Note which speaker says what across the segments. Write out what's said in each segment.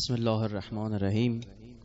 Speaker 1: بسم الله الرحمن الرحیم.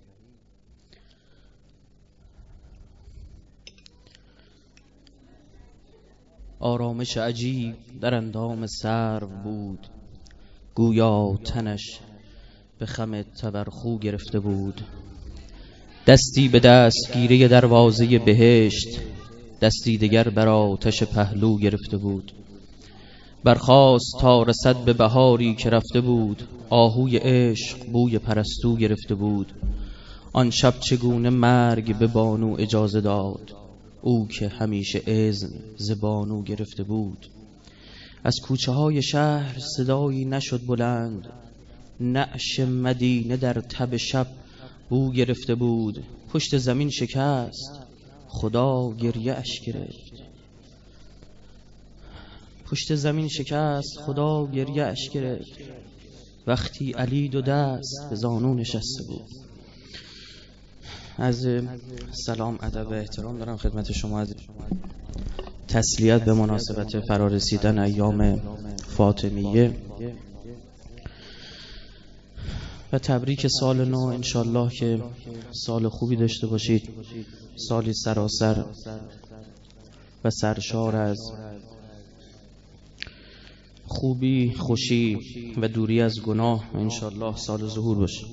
Speaker 1: آرامش عجیب در اندام سرو بود، گویا تنش به خم تبرخو گرفته بود. دستی به دست گیره دروازه بهشت، دستی دگر بر آتش پهلو گرفته بود. برخاست تا رسد به بهاری که رفته بود، آهوی عشق بوی پرستو گرفته بود. آن شب چگونه مرگ به بانو اجازه داد، او که همیشه اذن ز بانو گرفته بود. از کوچه های شهر صدایی نشد بلند، نعش مدینه در تب شب بو گرفته بود. پشت زمین شکست، خدا گریه اش گرفت. پشت زمین شکست، خدا گریه اش گرفت. وقتی علی دو دست به زانو نشسته بود. از سلام، ادب و احترام دارم خدمت شما، از تسلیت به مناسبت فرارسیدن ایام فاطمیه و تبریک سال نو. انشالله که سال خوبی داشته باشید، سالی سراسر و سرشار از خوبی، خوشی و دوری از گناه. انشالله سال ظهور باشه.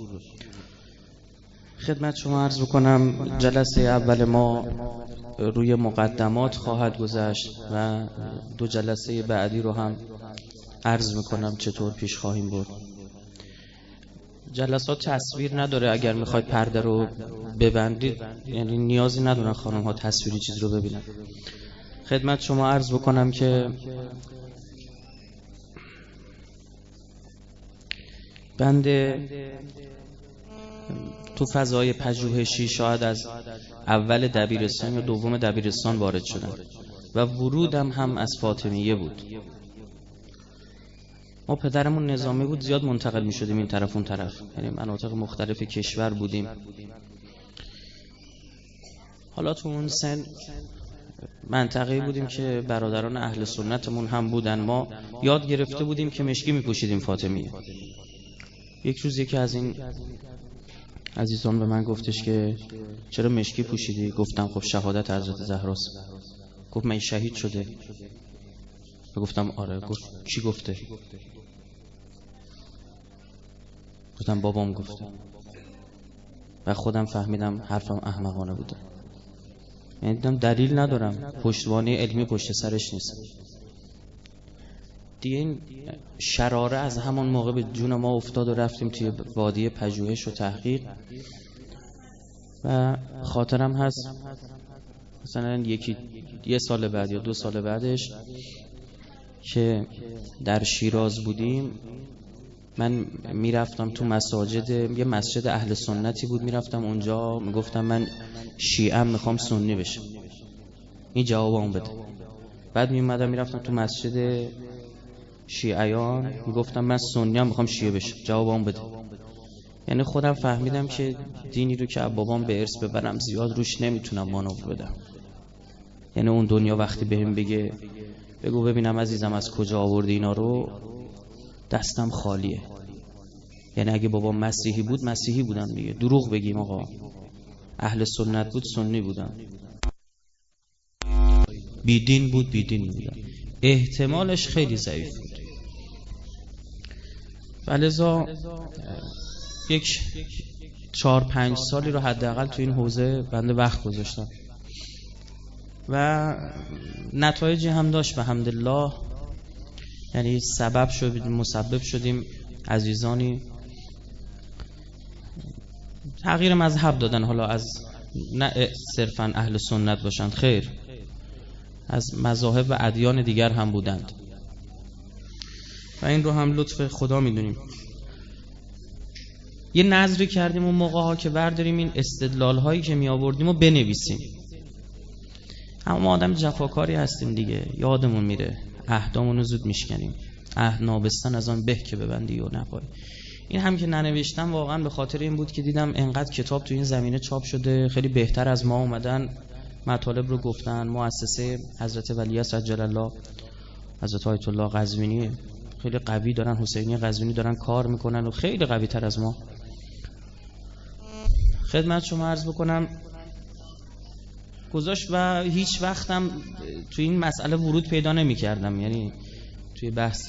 Speaker 1: خدمت شما عرض بکنم جلسه اول ما روی مقدمات خواهد گذشت و دو جلسه بعدی رو هم عرض میکنم چطور پیش خواهیم برد. جلسات تصویر نداره، اگر میخواید پرده رو ببندید یعنی نیازی ندارن خانم ها تصویری چیز رو ببینن. خدمت شما عرض بکنم که بنده تو فضای پژوهشی شاید از اول دبیرستان یا دوم دبیرستان وارد شدم و ورودم هم از فاطمیه بود. ما پدرمون نظامی بود، زیاد منتقل می شدیم این طرف اون طرف، یعنی مناطق مختلف کشور بودیم. حالا تو اون سن منطقه‌ای بودیم که برادران اهل سنتمون هم بودن. ما یاد گرفته بودیم که مشکی می پوشیدیم فاطمیه. یک روز یکی از این عزیزان به من گفتش که چرا مشکی پوشیدی؟ گفتم خب شهادت حضرت زهراست. گفت من شهید شده. گفتم آره. گفت کی گفته؟ گفتم بابام گفته. و خودم فهمیدم حرفم احمقانه بوده. یعنی دیدم دلیل ندارم، پشتوانه علمی پشت سرش نیست. دیگه این شراره از همون موقع به جون ما افتاد و رفتیم توی وادی پژوهش و تحقیق. و خاطرم هست مثلا یه سال بعد یا 2 سال بعدش که در شیراز بودیم، من میرفتم تو مساجد، یه مسجد اهل سنتی بود، میرفتم اونجا میگفتم من شیعه میخوام سنی بشم، این جوابم بده. بعد میومدم میرفتم تو مسجد شیعیان میگفتم من سنی ام میخوام شیعه بشم، جوابم بده. یعنی خودم فهمیدم که دینی رو که بابام به ارث ببرم زیاد روش نمیتونم مانور بدم. یعنی اون دنیا وقتی بهم بگه بگو ببینم عزیزم از کجا آوردی اینا رو، دستم خالیه. یعنی اگه بابام مسیحی بود مسیحی بودم دیگه، دروغ بگیم آقا. اهل سنت بود سنی بودم، بیدین بود بیدین بودم. احتمالش خیلی ضعیف بود. ولذا یک 4-5 سالی رو حداقل تو این حوزه بنده وقت گذاشتم و نتایجی هم داشت به حمدالله. یعنی مسبب شدیم عزیزانی تغییر مذهب دادن. حالا از نه صرفا اهل سنت باشند، خیر، از مذاهب و ادیان دیگر هم بودند و این رو هم لطف خدا میدونیم. یه نظری کردیم اون موقع ها که برداریم این استدلال هایی که می آوردیم و بنویسیم. اما ما آدم جفاکاری هستیم دیگه، یادمون میره، عهدامون رو زود میشکنیم. عهد نابستن از آن به که ببندی و نپای. این هم که ننوشتم واقعا به خاطر این بود که دیدم انقدر کتاب تو این زمینه چاپ شده، خیلی بهتر از ما اومدن مطالب رو گفتن. مؤسسه حضرت ولیعصر عجل الله، حضرت آیت الله قزوینی خیلی قوی دارن، حسینی قزوینی دارن کار میکنن و خیلی قوی تر از ما. خدمت شما عرض بکنم گذاشت و هیچ وقتم توی این مسئله ورود پیدا نمی کردم. یعنی توی بحث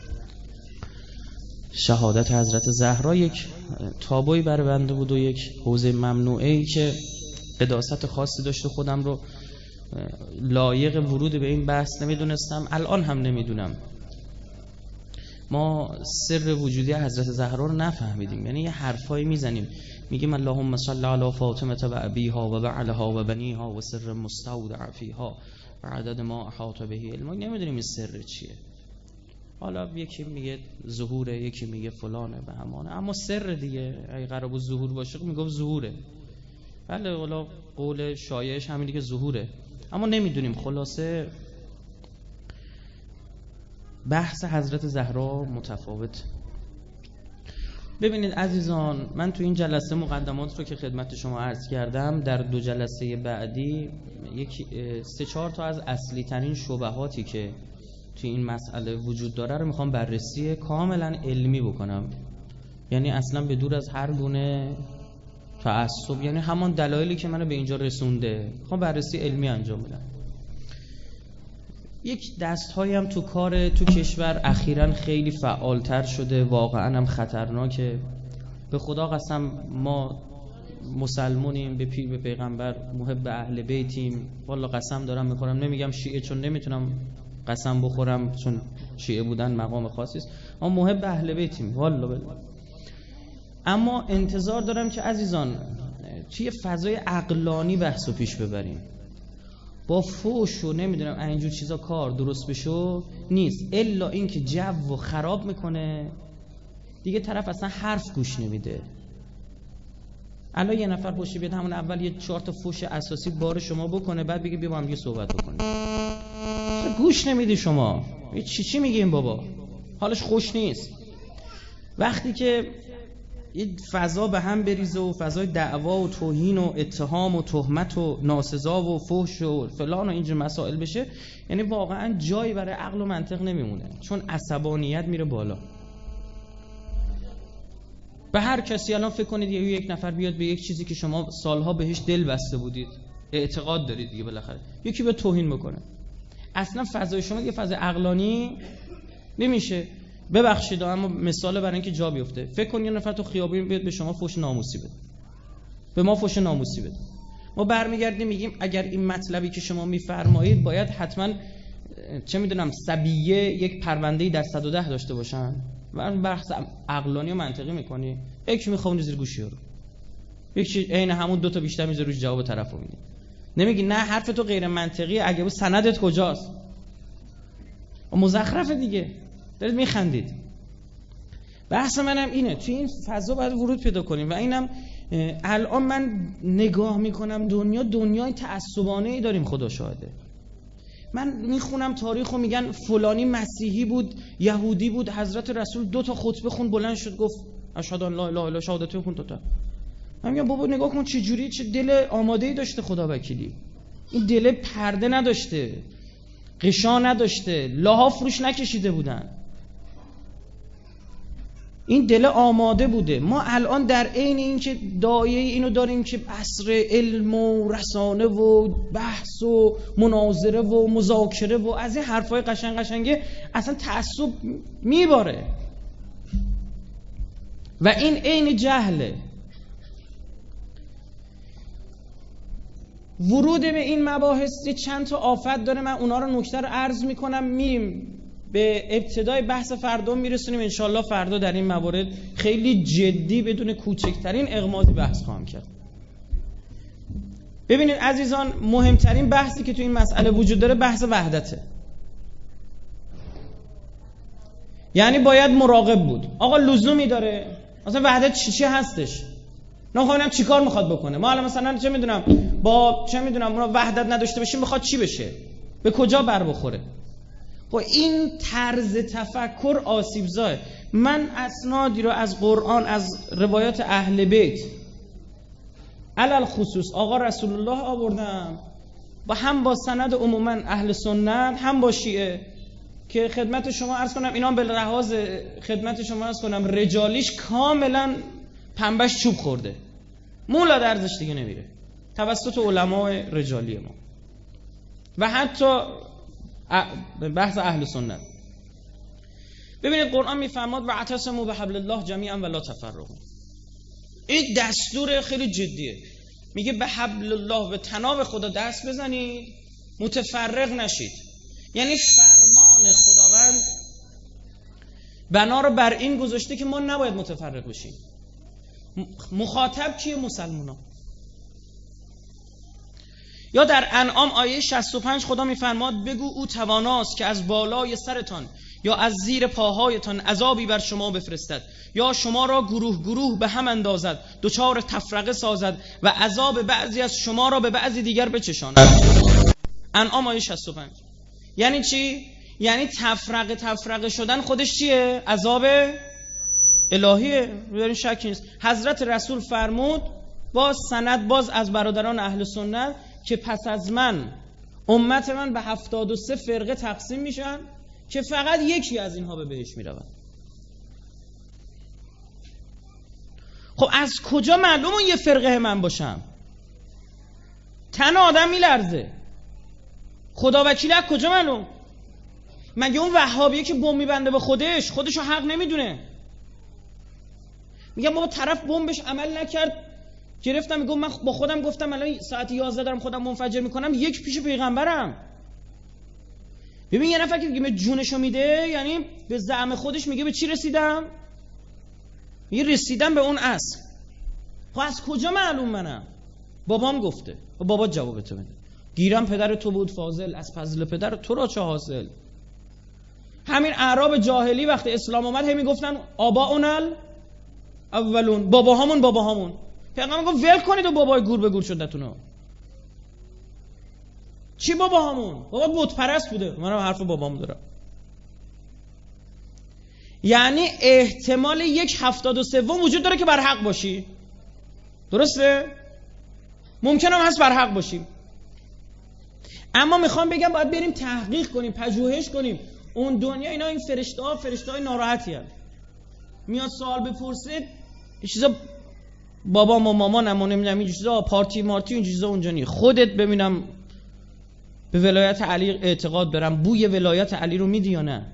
Speaker 1: شهادت حضرت زهرا یک تابوی بر بنده بود و یک حوزه ممنوعه‌ای که قداست خاصی داشت و خودم رو لایق ورود به این بحث نمیدونستم. الان هم نمیدونم. ما سر وجودی حضرت زهرا رو نفهمیدیم. یعنی یه حرفایی میزنیم، میگیم اللهم صل علی فاطمه و ابیها و بعلها و بنیها و سر مستودع فیها و عدد ما احاط به علم. نمیدونیم این سر چیه. حالا یکی میگه ظهوره، یکی میگه فلانه و همانه، اما سر دیگه اگه قرار بود ظهور باشه میگفت ظهوره. بله حالا قول شایعش همینه که ظهوره، اما نمیدونیم. خلاصه بحث حضرت زهرا متفاوت. ببینید عزیزان، من تو این جلسه مقدمات رو که خدمت شما عرض کردم، در 2 جلسه بعدی 3-4 تا از اصلی ترین شبهاتی که توی این مسئله وجود داره رو میخوام بررسی کاملا علمی بکنم. یعنی اصلا به دور از هر گونه تعصب، یعنی همان دلایلی که منو به اینجا رسونده میخوام بررسی علمی انجام بدم. یک دست‌هایی هم تو کار تو کشور اخیراً خیلی فعالتر شده، واقعاً هم خطرناکه. به خدا قسم ما مسلمونیم، به پیر به پیغمبر محب اهل بیتیم. والله قسم دارم میخورم، نمیگم شیعه چون نمیتونم قسم بخورم چون شیعه بودن مقام خاصی است، ما محب اهل بیتیم والله بالله. اما انتظار دارم که عزیزان توی فضای عقلانی بحثو پیش ببریم. با فوش و نمیدونم اینجور چیزا کار درست بشو نیست، الا این که جو خراب میکنه دیگه، طرف اصلا حرف گوش نمیده. الان یه نفر پشت بیاد همون اول یه 4 تا فوش اساسی بار شما بکنه، بعد بگه بیا با هم دیگه صحبت بکنیم. گوش نمیدی شما. چی میگه این بابا؟ حالش خوش نیست. وقتی که یه فضا به هم بریزه و فضای دعوا و توهین و اتهام و تهمت و ناسزا و فحش و فلان و اینجور مسائل بشه، یعنی واقعا جایی برای عقل و منطق نمیمونه، چون عصبانیت میره بالا. به هر کسی الان فکر کنید یک نفر بیاد به یک چیزی که شما سالها بهش دل بسته بودید، اعتقاد دارید دیگه، بالاخره یکی به توهین بکنه، اصلا فضای شما یه فضای عقلانی نمیشه. ببخشید اما مثال برای اینکه جا بیفته، فکر کن یه نفر تو خیابون بیاد به شما فحش ناموسی بده، به ما فحش ناموسی بده، ما برمیگردیم میگیم اگر این مطلبی که شما میفرمایید باید حتما چه میدونم سبیه یک پرونده‌ای در 110 داشته باشن، و بحث عقلانی و منطقی میکنی، یکی میخوام زیر گوشی رو، یکی عین همون 2 تا بیشتر میذاره روش جواب طرفو میده. نمیگی نه حرف تو غیر منطقیه، اگه بود سندت کجاست؟ مزخرف دیگه، دارید میخندید. بحث منم اینه، توی این فضا باید ورود پیدا کنیم. و اینم الان من نگاه میکنم دنیای تعصبانه‌ای داریم، خدا شاهده. من میخونم تاریخو، میگن فلانی مسیحی بود، یهودی بود، حضرت رسول 2 تا خطبه خون، بلند شد گفت اشهد ان لا اله الا الله، شهادتو خون 2 تا. من میگم بابا نگاه کن چه جوری، چه دل آماده‌ای داشته خدا وکیلی. این دل پرده نداشته، قشا نداشته، لحاف روش نکشیده بودن، این دل آماده بوده. ما الان در عین این که دایه اینو داریم که عصر علم و رسانه و بحث و مناظره و مذاکره و از این حرفای قشنگه اصلا تعصب میباره و این عین جهله. ورود به این مباحث چند تا آفت داره، من اونا رو نکته رو عرض میکنم، میریم به ابتدای بحث فردا میرسونیم انشالله. فردا در این موارد خیلی جدی بدون کوچکترین اغماضی بحث خواهم کرد. ببینید عزیزان، مهمترین بحثی که تو این مسئله وجود داره بحث وحدته. یعنی باید مراقب بود. آقا لزومی داره مثلا وحدت چی هستش؟ نمی‌خوام چی کار میخواد بکنه. ما الان مثلا چه میدونم اونا وحدت نداشته باشیم میخواد چی بشه؟ به کجا بر بخوره؟ با این طرز تفکر آسیبزای. من اسنادی رو از قرآن، از روایات اهل بیت علل خصوص آقا رسول الله آوردم، و هم با سند عموما اهل سنت هم با شیعه، که خدمت شما عرض کنم اینا به لحاظ خدمت شما عرض کنم رجالیش کاملا پنبش چوب خورده.
Speaker 2: مولاد ارزش دیگه نمیره توسط علمای رجالی ما و حتی بحث اهل سنت. ببینید قرآن میفرماد و اعتصموا بحبل الله جمیعا ولا تفرقوا. این دستور خیلی جدیه، میگه به حبل الله، به طناب خدا دست بزنید، متفرق نشید. یعنی فرمان خداوند بنا رو بر این گذاشته که ما نباید متفرق بشیم. مخاطب کیه؟ مسلمونا. یا در انعام آیه 65 خدا میفرماد بگو او تواناست که از بالای سرتان یا از زیر پاهایتان عذابی بر شما بفرستد یا شما را گروه گروه به هم اندازد، دچار تفرقه سازد و عذاب بعضی از شما را به بعضی دیگر بچشاند. انعام آیه 65. یعنی چی؟ یعنی تفرقه شدن خودش چیه؟ عذاب الهیه، در شک نیست. حضرت رسول فرمود باز سند باز از برادران اهل سنت که پس از من امت من به 73 فرقه تقسیم میشن که فقط یکی از اینها به بهشت میرود. خب از کجا معلوم اون یه فرقه من باشم؟ تن آدم میلرزه، خدا وکیل از کجا معلوم؟ مگه اون وهابیه که بمب میبنده به خودشو حق نمیدونه؟ میگم بابا طرف بمبش عمل نکرد، گرفتم میگم من با خودم گفتم الان ساعت 11 دارم خودم منفجر میکنم، یک پیش پیغمبرم. ببین یه نفر که میگه جونشو میده، یعنی به زعم خودش میگه به چی رسیدم؟ میگه رسیدم به اون اصل. خب از کجا معلوم منم؟ بابام گفته. و بابا جواب تو بده. گیرم پدر تو بود فاضل، از فضل پدر تو را چه حاصل. همین اعراب جاهلی وقتی اسلام اومد هی میگفتن آباؤنا اولون، باباهامون. پیغمبر گفت ول کنید و بابای گور به گور شدتونو. چی باباهامون؟ بابا بت پرست بوده. منم حرف بابام دارم. یعنی احتمال 1/73 وجود داره که بر حق باشی. درسته؟ ممکنه هم هست بر حق باشیم. اما میخوام بگم باید بریم تحقیق کنیم، پژوهش کنیم. اون دنیا اینا این فرشته‌های ناراحتی هست. میاد سوال بپرسید، چیزا بابام و مامانم و نمیدونم این چیزا، پارتی مارتی این چیزا اونجا نیست. خودت ببینم به ولایت علی اعتقاد برم، بوی ولایت علی رو میدی یا نه؟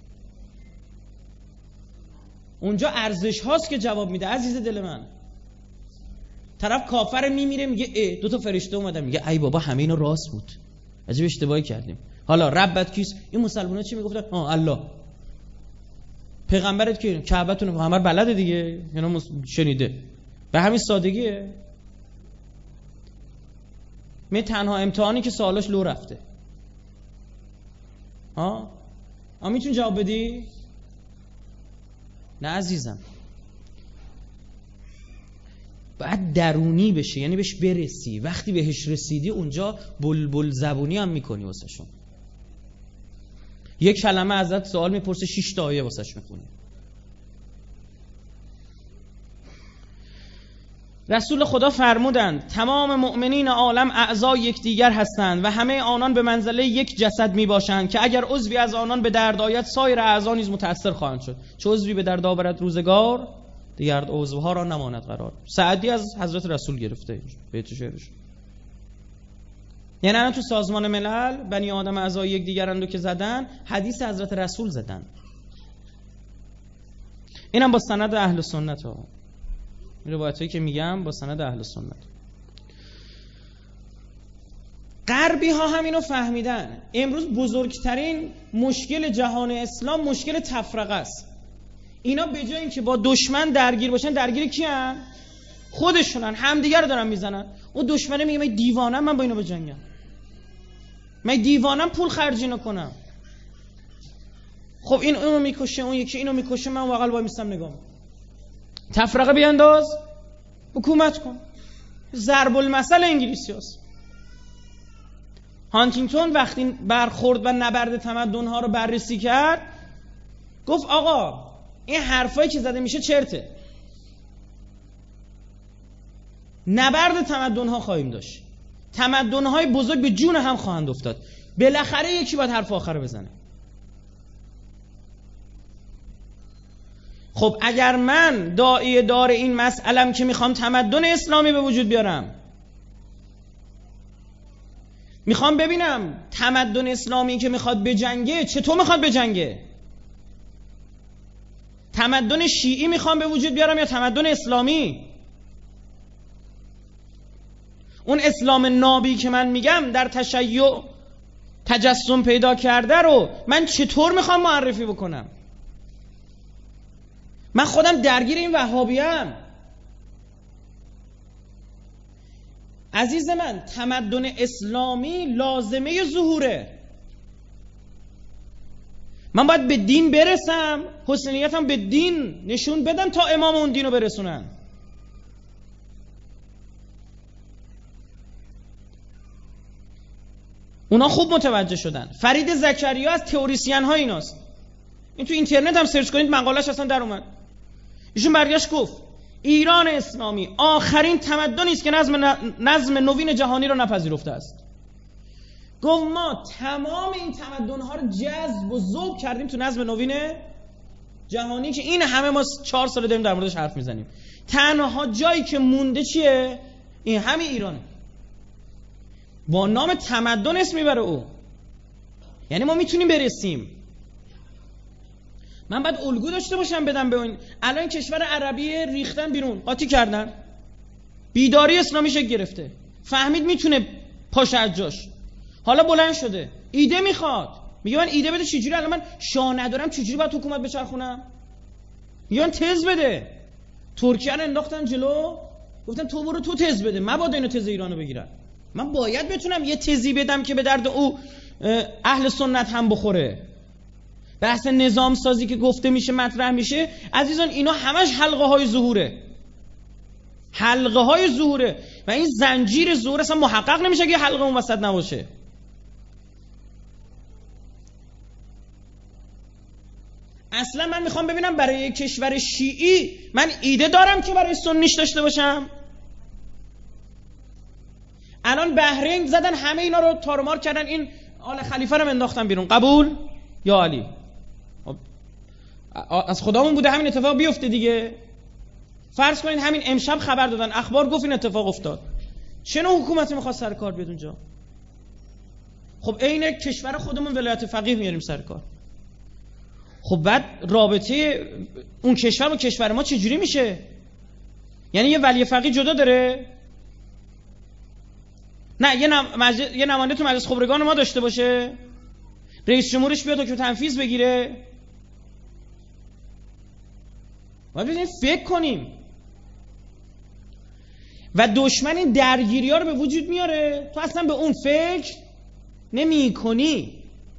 Speaker 2: اونجا ارزش هاست که جواب میده عزیز دل من. طرف کافر میمیره میگه دو تا فرشته اومدن، میگه ای بابا همه اینا راست بود، عجب اشتباهی کردیم. حالا ربت کیست؟ این مسلمان‌ها چی میگفتن؟ الله. پیغمبرت کی؟ کعبتون همه بلده دیگه، اینا شنیده. به همین سادگیه. می تنها امتحانی که سوالاش لو رفته. میتونی جواب بدی؟ نه عزیزم. باید درونی بشه، یعنی بهش برسی. وقتی بهش رسیدی اونجا بلبل زبونی هم میکنی واسه شون. یک کلمه ازت سوال میپرسه 6 تا آیه واسش میخونی. رسول خدا فرمودند تمام مؤمنین عالم اعضای یکدیگر هستند و همه آنان به منزله یک جسد می باشند که اگر عضوی از آنان به درد آید سایر اعضا نیز متأثر خواهند شد. چه عضوی به درد آورد روزگار دیگر عضوها را نماند قرار. سعدی از حضرت رسول گرفته بیت شعرش. یعنی الان تو سازمان ملل بنی آدم اعضای یکدیگرند که زدن، حدیث حضرت رسول زدن. اینم با سند اهل سنت ها. این روایتایی که میگم با سند اهل سنت. غربی ها همینو فهمیدن. امروز بزرگترین مشکل جهان اسلام مشکل تفرقه است. اینا به جای اینکه با دشمن درگیر باشن، درگیر کیان؟ خودشونن، همدیگر رو دارن میزنن. اون دشمنه میگه من دیوانم، من با اینا بجنگم، من دیوانم پول خرجی نکنم. خب این اونو میکشه، اون یکی اینو میکشه، من واقعا وای میستم نگاه. تفرقه بیانداز، حکومت کن. ضرب المثل انگلیسی هست. هانتینگتون وقتی برخورد و نبرد تمدن‌ها رو بررسی کرد، گفت آقا این حرفایی که زده میشه چرته. نبرد تمدن‌ها خواهیم داشت. تمدن‌های بزرگ به جون هم خواهند افتاد. بالاخره یکی باید حرف آخر بزنه. خب اگر من داعیه دار این مسئلم که میخوام تمدن اسلامی به وجود بیارم، میخوام ببینم تمدن اسلامی که میخواد بجنگه چطور میخواد بجنگه، تمدن شیعی میخوام به وجود بیارم یا تمدن اسلامی؟ اون اسلام نابی که من میگم در تشیع تجسم پیدا کرده رو من چطور میخوام معرفی بکنم؟ من خودم درگیر این وهابیم. عزیز من، تمدن اسلامی لازمه ظهوره. من باید به دین برسم، حسنیتم به دین نشون بدم تا امام اون دین رو برسونن. اونا خوب متوجه شدن. فرید زکریا از تئوریسین ها ایناست. این تو اینترنت هم سرچ کنید مقالهش اصلا در اومد. ایشون برگشت گفت ایران اسلامی آخرین تمدنی است که نظم نوین جهانی رو نپذیرفته است. گفت ما تمام این تمدن‌ها رو جذب و ذوب کردیم تو نظم نوین جهانی که این همه ما 4 سال داریم در موردش حرف میزنیم. تنها جایی که مونده چیه؟ این همین ایرانه. با نام تمدن اسم میبره او. یعنی ما میتونیم برسیم. من باید الگو داشته باشم بدم به اون. الان کشور عربی ریختن بیرون، قاطی کردن، بیداری اسلامی شکل گرفته، فهمید میتونه پاشه از جاش، حالا بلند شده ایده میخواد، میگه من ایده بده چجوری، الان من شاه ندارم چجوری باید حکومت بچرخونم؟ میگه من تز بده. ترکیه رو انداختن جلو، گفتن تو برو تو تز بده، مبادا اینو تز ایرانو بگیرن. من باید بتونم یه تزی بدم که به درد او اهل سنت هم بخوره. بحث نظام سازی که گفته میشه مطرح میشه، عزیزان اینا همش حلقه های ظهوره، حلقه های ظهوره و این زنجیر ظهور اصلا محقق نمیشه که حلقه اون وسط نباشه. اصلا من میخوام ببینم برای یک کشور شیعی من ایده دارم که برای سنیش داشته باشم. الان بحرین زدن همه اینا رو تارمار کردن، این آل خلیفه رو انداختن بیرون، قبول یا علی؟ از خدامون بوده همین اتفاق بیفته دیگه. فرض کنید همین امشب خبر دادن، اخبار گفت این اتفاق افتاد، چه نوع حکومتی میخواد سر کار بیاد اونجا؟ خب عین کشور خودمون ولایت فقیه میاریم سر کار. خب بعد رابطه اون کشور با کشور ما چجوری میشه؟ یعنی یه ولی فقیه جدا داره؟ نه یه نماینده تو مجلس خبرگان ما داشته باشه، رئیس جمهورش بیاد حکم تنفیذ بگیره. باید بزنیم فکر کنیم. و دشمن این درگیری ها رو به وجود میاره، تو اصلا به اون فکر نمی کنی.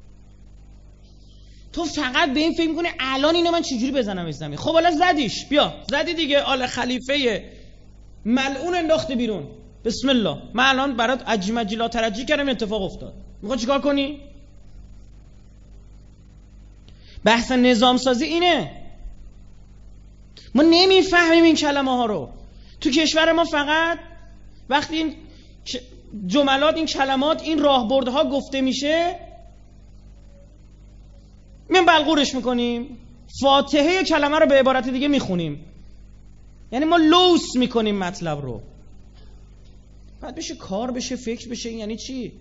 Speaker 2: تو فقط به این فکر میکنی الان اینو من چجوری بزنم از زمین. خب حالا زدیش، بیا زدی دیگه، آل خلیفه ملعون انداخته بیرون، بسم الله، من الان برات عجی لا ترجی کردم، اتفاق افتاد، میخوای چیکار کنی؟ بحث نظام سازی اینه. ما نمیفهمیم این کلمه ها رو. تو کشور ما فقط وقتی این جملات، این کلمات، این راهبردها گفته میشه میان بلغورش میکنیم، فاتحه کلمه رو به عبارت دیگه میخونیم. یعنی ما لوس میکنیم مطلب رو. بعد بشه کار بشه، فکر بشه. این یعنی چی؟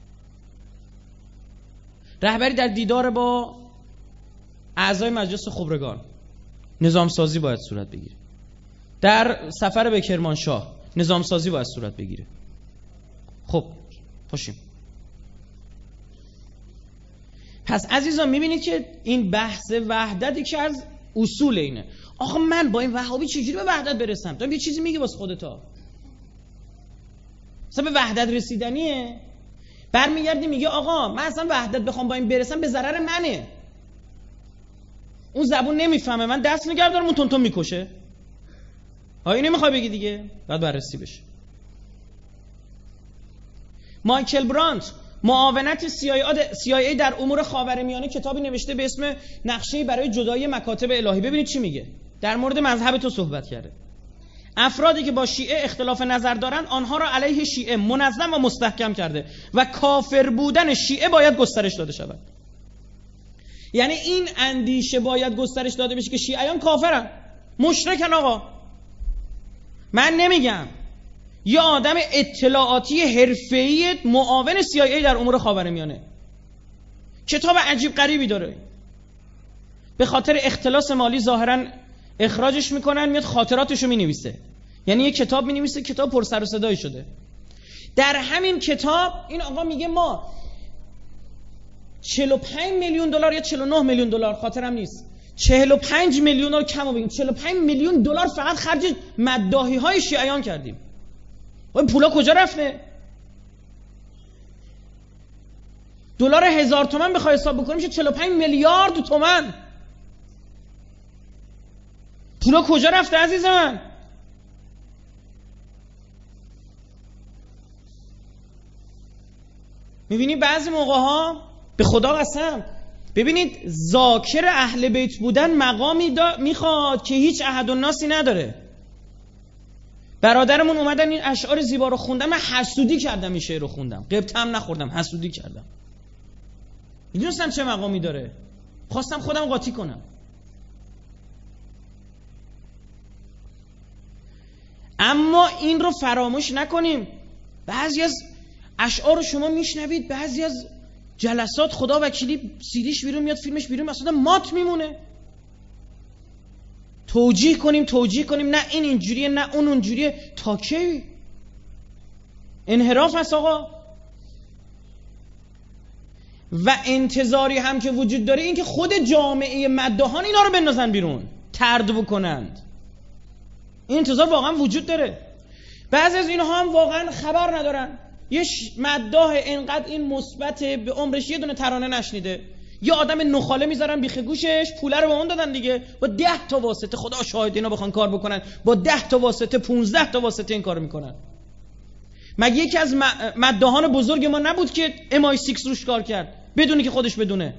Speaker 2: رهبری در دیدار با اعضای مجلس خبرگان نظام سازی باید صورت بگیره. در سفر به کرمانشاه نظام سازی باید صورت بگیره. خب پاشیم. پس عزیزان میبینید که این بحث وحدتی که از اصول اینه. آخه من با این وهابی چجوری به وحدت برسم؟ تو یه چیزی میگی واسه خودتا. مثلا به وحدت رسیدنیه. برمیگردی میگه آقا من اصلا وحدت بخوام با این برسم به ضرر منه. اون زبون نمیفهمه، من دست نگرد دارم، اون تون میکشه. آیا نمیخوای بگی دیگه؟ باید بررسی بشه. مایکل برانت معاونت CIA در امور خاورمیانه کتابی نوشته به اسم نقشه برای جدایی مکاتب الهی. ببینید چی میگه. در مورد مذهب تو صحبت کرده. افرادی که با شیعه اختلاف نظر دارند آنها را علیه شیعه منظم و مستحکم کرده و کافر بودن شیعه باید گسترش داده شود. یعنی این اندیشه باید گسترش داده بشه که شیعیان کافرن، مشرکن. آقا من نمیگم یه آدم اطلاعاتی حرفه‌ای معاون CIA در امور خاورمیانه کتاب عجیب غریبی داره، به خاطر اختلاس مالی ظاهرا اخراجش میکنن، میاد خاطراتشو مینویسه. یعنی یه کتاب مینویسه، کتاب پر سر و صدایی شده. در همین کتاب این آقا میگه ما 45 میلیون دلار یا 49 میلیون دلار خاطرم نیست، 45 میلیون دلار کمو بگیم، 45 میلیون دلار فقط خرج مداحی های شیعیان کردیم. این پولا کجا رفته؟ دلار 1000 تومان بخوای حساب بکنیم میشه 45 میلیارد تومان. پولا کجا رفته عزیز من؟ میبینی بعضی موقع ها به خدا قسم، ببینید ذاکر اهل بیت بودن مقامی میخواد که هیچ احد الناسی نداره. برادرمون اومدن این اشعار زیبا رو خوندم، من حسودی کردم، این شعر رو خوندم، قبطم نخوردم، حسودی کردم. میدونستم چه مقامی داره، خواستم خودم قاطی کنم. اما این رو فراموش نکنیم، بعضی از اشعار رو شما میشنوید، بعضی از جلسات خدا وکیلی سیدیش بیرون میاد، فیلمش بیرون، اصلا مات میمونه. توجیه کنیم نه این اینجوریه نه اون اونجوریه، تا کی؟ انحراف هست آقا. و انتظاری هم که وجود داره این که خود جامعه مداحان اینا رو بندازن بیرون، طرد بکنند. این انتظار واقعا وجود داره. بعضی از اینها هم واقعا خبر ندارن. یه مداح اینقدر این مثبت به عمرش یه دونه ترانه نشنیده، یه آدم نخاله میذارن بیخ گوشش، پوله رو به اون دادن دیگه، با 10 تا واسطه، خدا شاهد اینا بخوان کار بکنن با 10 تا واسطه 15 تا واسطه این کارو میکنن. مگه یکی از مداحان بزرگ ما نبود که MI6 روش کار کرد بدونی که خودش بدونه؟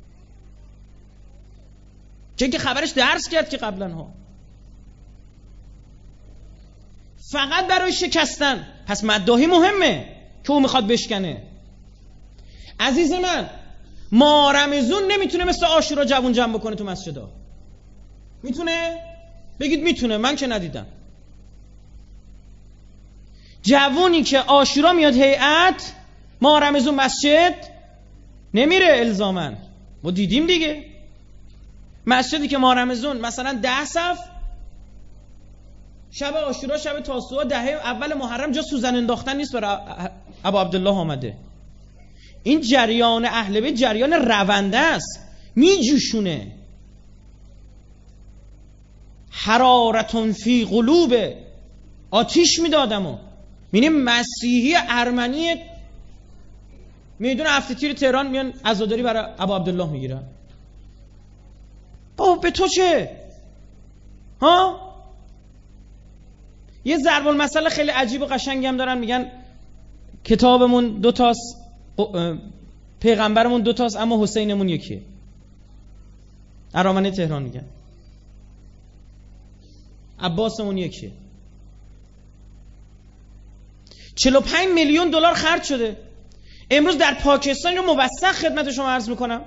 Speaker 2: چه که خبرش درس کرد که قبلا ها، فقط برای شکستن. پس مداحی مهمه که او میخواد بشکنه. عزیز من، ما رمضون نمیتونه مثل عاشورا جوون جمع بکنه تو مسجدا؟ میتونه؟ بگید میتونه، من که ندیدم. جوونی که عاشورا میاد هیئت، ما رمضون مسجد نمیره الزامن. ما دیدیم دیگه مسجدی که ما رمضون مثلا 10 صف، شب عاشورا شب تاسوعا دهه اول محرم جا سوزن انداختن نیست برای ابا عبدالله آمده. این جریان اهل بیت جریان رونده است، میجوشونه. حرارتون فی قلوب، آتیش میدادمو. میبینیم مسیحی ارمنی میدون هفت‌تیر تهران میان عزاداری برای ابا عبدالله میگیرن. بابا به تو چه؟ ها؟ یه ضرب المثل خیلی عجیب و قشنگی هم دارن، میگن کتابمون 2 تاست، پیغمبرمون 2 تاست، اما حسینمون یکیه. ارامنه تهران میگن عباسمون یکیه. 45 میلیون دلار خرج شده. امروز در پاکستان رو موثق خدمت شما عرض میکنم،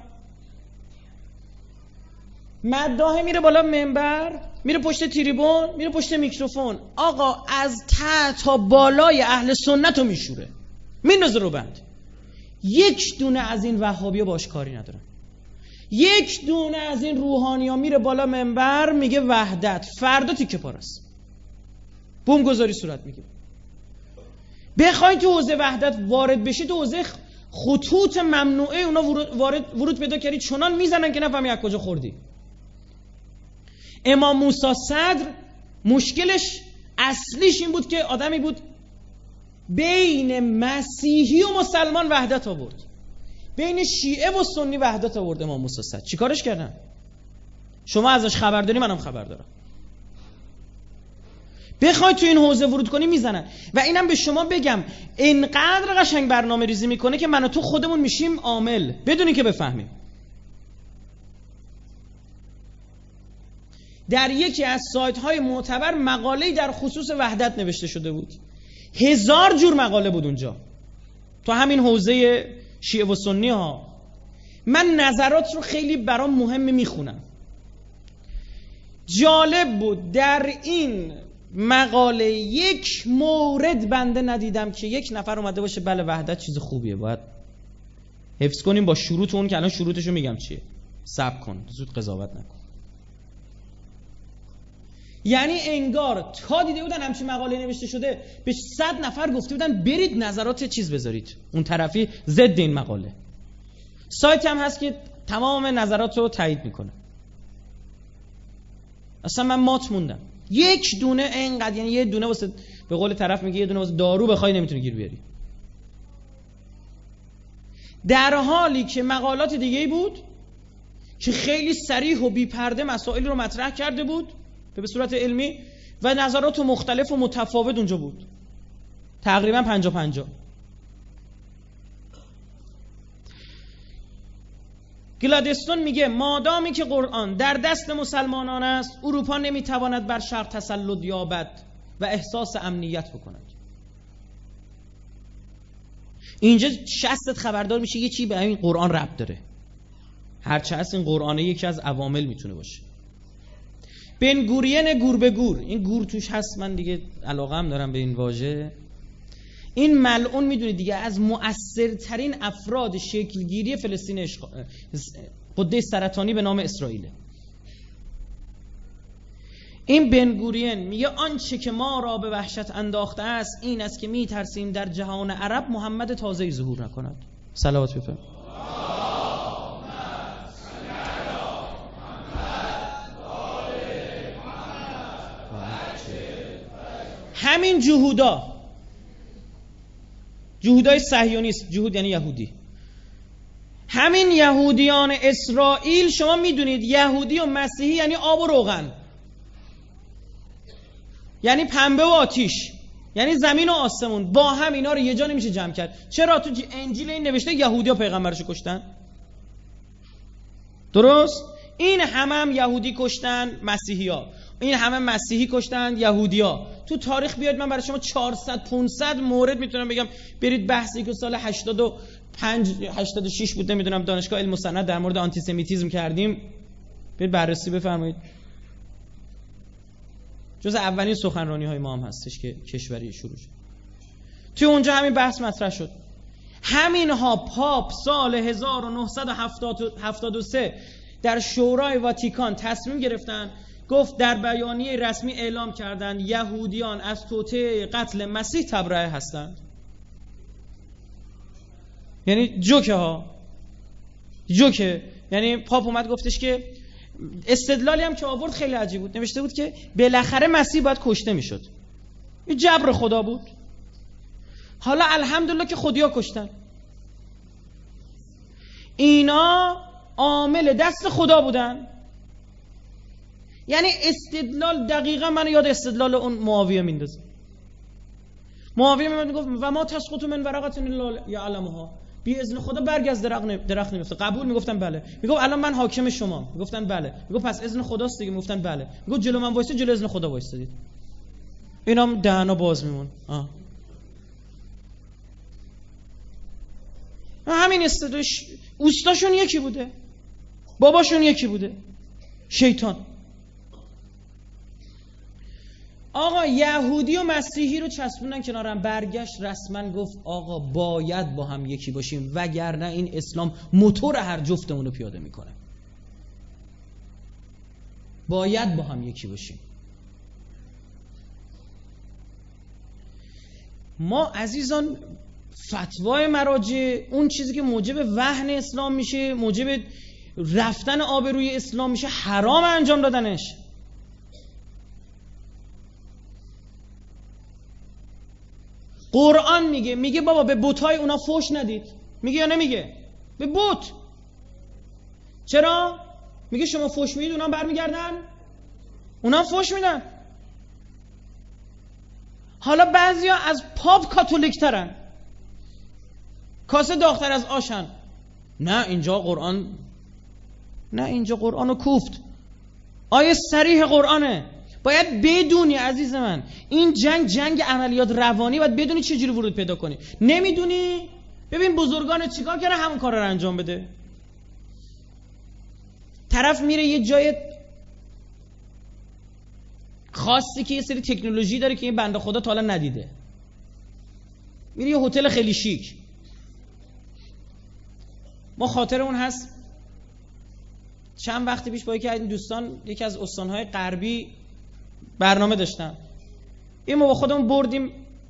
Speaker 2: مداحه میره بالا منبر، میره پشت تریبون، میره پشت میکروفون، آقا از ته تا بالای اهل سنت رو میشوره، میندازه رو بند. یک دونه از این وهابیا باش کاری ندارن. یک دونه از این روحانیا میره بالا منبر میگه وحدت، فردا تیکه پاراست، بوم گذاری صورت میگیره. بخواید تو حوزه وحدت وارد بشید، تو حوزه خطوط ممنوعه اونا ورود پیدا کردی، چنان میزنن که نفهمی از کجا خوردی. امام موسی صدر مشکلش اصلیش این بود که آدمی بود بین مسیحی و مسلمان وحدت آورد، بین شیعه و سنی وحدت آورد. امام موسی صدر چیکارش کردن؟ شما ازش خبر داری، منم خبر دارم. بخوای تو این حوزه ورود کنی میزنن. و اینم به شما بگم اینقدر قشنگ برنامه ریزی میکنه که من و تو خودمون میشیم عامل بدونی که بفهمیم. در یکی از سایت های معتبر مقاله‌ای در خصوص وحدت نوشته شده بود. 1000 جور مقاله بود اونجا تو همین حوزه شیعه و سنی ها. من نظرات رو خیلی برام مهمه میخونم. جالب بود در این مقاله یک مورد بنده ندیدم که یک نفر اومده باشه بله وحدت چیز خوبیه، باید حفظ کنیم با شروط اون که الان شروطشو میگم چیه، صبر کن زود قضاوت نکن. یعنی انگار تا دیده بودن همچین مقاله نوشته شده به 100 نفر گفته بودن برید نظرات چیز بذارید اون طرفی ضد این مقاله. سایت هم هست که تمام نظرات رو تایید میکنه. اصلا من مات موندم. یک دونه اینقدر، یعنی یه دونه واسه به قول طرف میگه یه دونه واسه دارو بخوای نمیتونی گیر بیاری، در حالی که مقالات دیگه‌ای بود که خیلی صریح و بی پرده مسائل رو مطرح کرده بود به صورت علمی و نظرات مختلف و متفاوت اونجا بود، تقریبا 50-50. گلادستون میگه مادامی که قرآن در دست مسلمانان است، اروپا نمیتواند بر شرق تسلط یابد و احساس امنیت بکند. اینجا شستت خبردار میشه یه چی به این قرآن ربط داره، هرچه هست این قرآنه یکی از عوامل میتونه باشه. بن گورین گور به گور، این گور توش هست، من دیگه علاقه هم دارم به این واژه. این ملعون میدونید دیگه از مؤثرترین افراد شکلگیری فلسطین قده سرطانی به نام اسرائیل. این بن گورین میگه آنچه که ما را به وحشت انداخته است این است که میترسیم در جهان عرب محمد تازه‌ای ظهور نکند. صلوات بفرمایید. همین جهودای صهیونیست، جهود یعنی یهودی، همین یهودیان اسرائیل، شما میدونید یهودی و مسیحی یعنی آب و روغن، یعنی پنبه و آتیش، یعنی زمین و آسمون، با هم اینا رو یه جا نمیشه جمع کرد. چرا؟ تو انجیل این نوشته یهودی‌ها پیغمبرشو کشتن. درست؟ این هم یهودی کشتن مسیحی‌ها، این همه مسیحی کشتن یهودی‌ها. تو تاریخ بیاید من برای شما 400-500 مورد میتونم بگم، برید بحثی که سال 85-86 بود نمیدونم دانشگاه علم مستند در مورد آنتیسمیتیسم کردیم، برید بررسی بفرمایید. جز اولین سخنرانی‌های ما هم هستش که کشوری شروع شد. توی اونجا همین بحث مطرح شد. همینها پاپ سال 1973 در شورای واتیکان تصمیم گرفتن، گفت در بیانیه رسمی اعلام کردند یهودیان از توطئه قتل مسیح تبرئه هستند. یعنی جوکه، یعنی پاپ اومد گفتش که استدلالی هم که آورد خیلی عجیب بود، نوشته بود که بالاخره مسیح باید کشته میشد، این جبر خدا بود. حالا الحمدلله که خودیا کشتن، اینا عامل دست خدا بودن. یعنی استدلال دقیقا من یاد استدلال اون معاویه میندازه. معاویه میگفت و ما تسقط من ورقه الا یعلمها، بی اذن خدا برگ از درخت نمیفته. قبول؟ میگفتن بله. میگفت الان من حاکم شما، میگفتن بله. میگفت پس اذن خداست دیگه، میگفتن بله. میگفت جلو من وایسید، جلو اذن خدا وایسادید. اینام دهنا باز میمون. همین استدلالش، اوستاشون یکی بوده، باباشون یکی بوده، شیطان. آقا یهودی و مسیحی رو چسبوندن کنارم، برگشت رسما گفت آقا باید با هم یکی باشیم وگرنه این اسلام موتور هر جفتمون رو پیاده میکنه. باید با هم یکی باشیم. ما عزیزان فتوای مراجع، اون چیزی که موجب وهن اسلام میشه، موجب رفتن آبروی اسلام میشه، حرام انجام دادنش. قرآن میگه بابا به بت‌های اونا فحش ندید. میگه یا نمیگه؟ به بت. چرا؟ میگه شما فحش میدید اونا برمیگردن، اونا فحش میدن. حالا بعضیا از پاپ کاتولیک ترن، کاسه داغ‌تر از آشن. نه اینجا قرآنو کوفت. آیه صریح قرآنه. باید بدونی عزیز من این جنگ عملیات روانی، باید بدونی چجوری ورود پیدا کنی. نمیدونی؟ ببین بزرگان چیکار کردن، همون کار رو انجام بده. طرف میره یه جای خاصی که یه سری تکنولوژی داره که این بنده خدا تا حالا ندیده، میره یه هتل خیلی شیک. ما خاطرمون هست چند وقتی پیش با یکی از دوستان یکی از استانهای غربی برنامه داشتن، این ما با خودمون بردیم،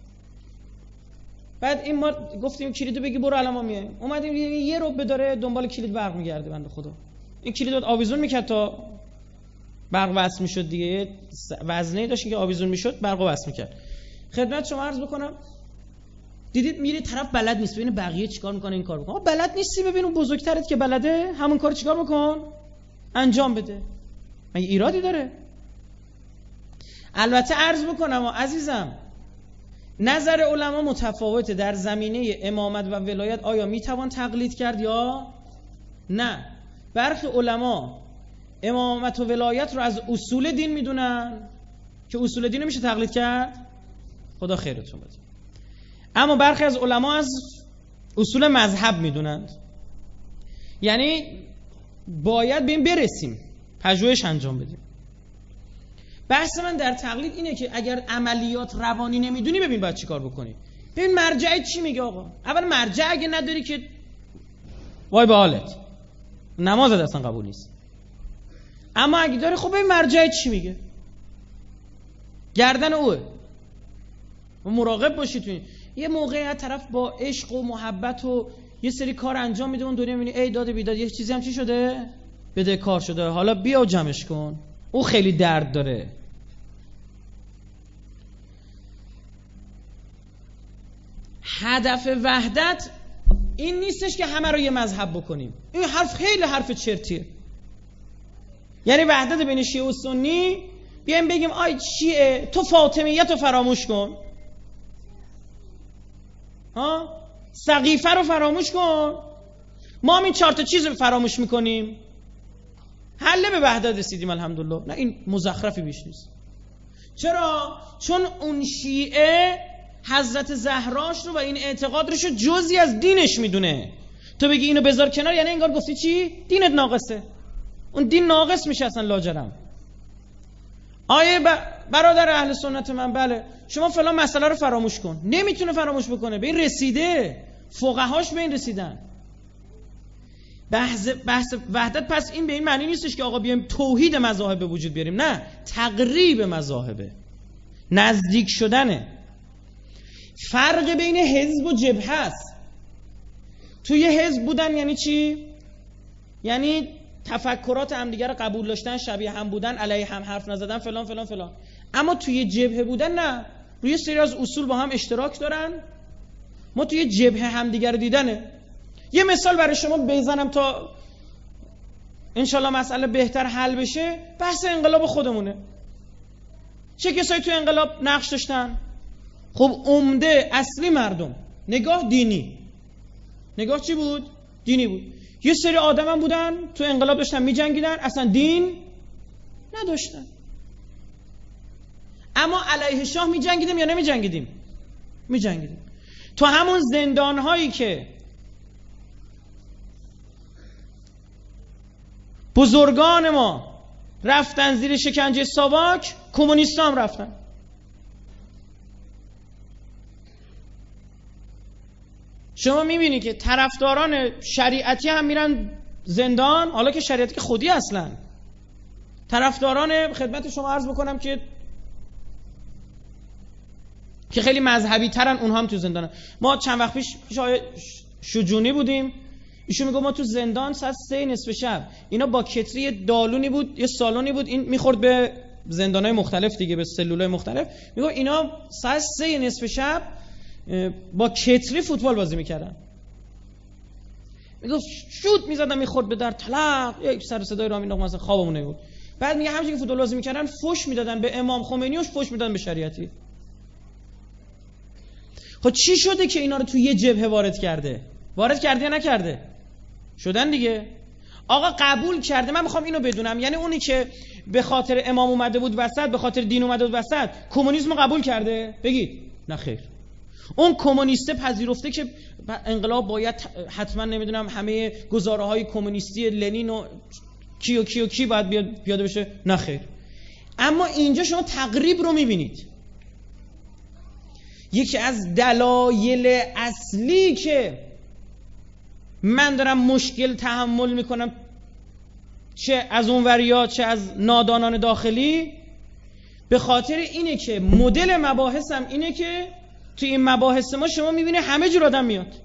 Speaker 2: بعد این ما گفتیم کلیدو بگی برو الان ما میایم، اومدیم یه ربع داره دنبال کلید برق میگرده بنده خدا. این کلیدو آویزون میکرد تا برق وصل میشد دیگه، وزنه‌ای داشت که آویزون میشد برق وصل میکرد. خدمت شما عرض بکنم دیدید میره طرف بلد نیست، ببین بقیه چیکار میکنه این کار بکنه. بلد نیستی، ببین اون بزرگترت که بلده همون کارو چیکار بکن انجام بده. مگه ایرادی داره؟ البته عرض بکنم عزیزم نظر علما متفاوته در زمینه امامت و ولایت. آیا میتوان تقلید کرد یا نه؟ برخی علما امامت و ولایت رو از اصول دین میدونن که اصول دین میشه تقلید کرد، خدا خیرتون بده. اما برخی از علما از اصول مذهب میدونند، یعنی باید به این برسیم، پژوهش انجام بدیم. بحث من در تقلید اینه که اگر عملیات روانی نمیدونی ببین باید چی کار بکنی. ببین مرجع چی میگه آقا. اول مرجع اگه نداری که وای به حالت، نمازت اصلا قبول نیست. اما اگه داری خب ببین مرجع چی میگه، گردن اوه و مراقب باشی. تو یه موقعی طرف با عشق و محبت و یه سری کار انجام میده، اون دنیا میبینی ای داده بیداد یه چیزی هم چی شده بده کار شده، حالا بیا و جمعش کن، او خیلی درد داره. هدف وحدت این نیستش که همه رو یه مذهب بکنیم، این حرف خیلی حرف چرتیه. یعنی وحدت بین شیعه و سنی بیایم بگیم آی شیعه تو فاطمیت رو فراموش کن، سقیفه رو فراموش کن، ما هم این 4 تا چیز رو فراموش میکنیم، حله به وحدت رسیدیم الحمدلله. نه این مزخرفی بیش نیست. چرا؟ چون اون شیعه حضرت زهراش رو و این اعتقادش رو جزئی از دینش میدونه. تو بگی اینو بذار کنار یعنی انگار گفتی چی؟ دینت ناقصه. اون دین ناقص میشه اصلا لاجرم. آیه برادر اهل سنت من، بله شما فلان مسئله رو فراموش کن، نمیتونه فراموش بکنه، به این رسیده، فقهاش به این رسیدن. بحث وحدت پس این به این معنی نیستش که آقا بیایم توحید مذاهب به وجود بیاریم، نه، تقریب مذاهبه، نزدیک شدنه. فرق بین حزب و جبهه است. توی حزب بودن یعنی چی؟ یعنی تفکرات همدیگه رو قبول داشتن، شبیه هم بودن، علیه هم حرف نزدن، فلان فلان فلان. اما توی جبهه بودن نه، روی سری از اصول با هم اشتراک دارن. ما توی جبهه همدیگه رو دیدنه. یه مثال برای شما بزنم تا انشالله مسئله بهتر حل بشه. بحث انقلاب خودمونه. چه کسایی توی انقلاب نقش داشتن؟ خب عمده اصلی مردم، نگاه دینی. نگاه چی بود؟ دینی بود. یه سری آدم هم بودن تو انقلاب داشتن می جنگیدن، اصلا دین نداشتن. اما علیه شاه می جنگیدیم یا نمی جنگیدیم؟ می جنگیدیم. تو همون زندان هایی که بزرگان ما رفتن زیر شکنجه ساواک، کمونیست‌ها هم رفتن. شما میبینی که طرفداران شریعتی هم میرن زندان، حالا که شریعتی که خودی اصلا. طرفداران خدمت شما عرض بکنم که خیلی مذهبی ترن، اونها هم تو زندان. ما چند وقت پیش آقای شجونی بودیم، ایشون میگه ما تو زندان ساعت 3 نصف شب، اینا با کتری دالونی بود، یه سالونی بود، این میخورد به زندانهای مختلف دیگه، به سلولای مختلف. میگه اینا ساعت 3 نصف شب با کتری فوتبال بازی میکردن. میگه شوت میزدن میخورد به در طلاق، یک سر صدای راه مینداخت، مثلا خوابمون نمیبرد. بعد میگه همونجوری که فوتبال بازی میکردن فوش میدادن به امام خمینی و فوش میدادن به شریعتی. خب چی شده که اینا رو تو یه جبهه وارد کرده؟ وارد کرده یا نکرده؟ شدن دیگه. آقا قبول کرده. من میخوام اینو بدونم، یعنی اونی که به خاطر امام اومده بود وسط، به خاطر دین اومده بود وسط، کمونیسم قبول کرده؟ بگید نه خیر. اون کمونیسته پذیرفته که انقلاب باید حتما نمیدونم همه گزاره‌های کمونیستی لنین و کی و کی و کی باید بیاد پیاده بشه؟ نه خیر. اما اینجا شما تقریب رو میبینید. یکی از دلایل اصلی که من دارم مشکل تحمل میکنم، چه از اون وریا چه از نادانان داخلی، به خاطر اینه که مدل مباحثم اینه که توی این مباحث ما شما میبینه همه جور آدم میاد.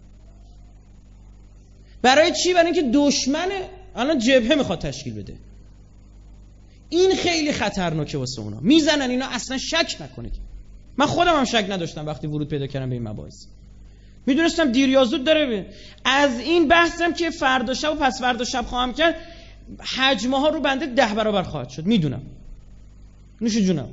Speaker 2: برای چی؟ برای اینکه دشمن الان جبهه میخواد تشکیل بده. این خیلی خطرناکه واسه اونا. میزنن اینا، اصلا شک نکنید. من خودم هم شک نداشتم وقتی ورود پیدا کردم به این مباحث. میدونستم دیر یا زود داره. از این بحثم که فردا شب و پس فردا شب خواهم کرد، حجمه ها رو بنده 10 برابر خواهد شد. میدونم. نوش جونم.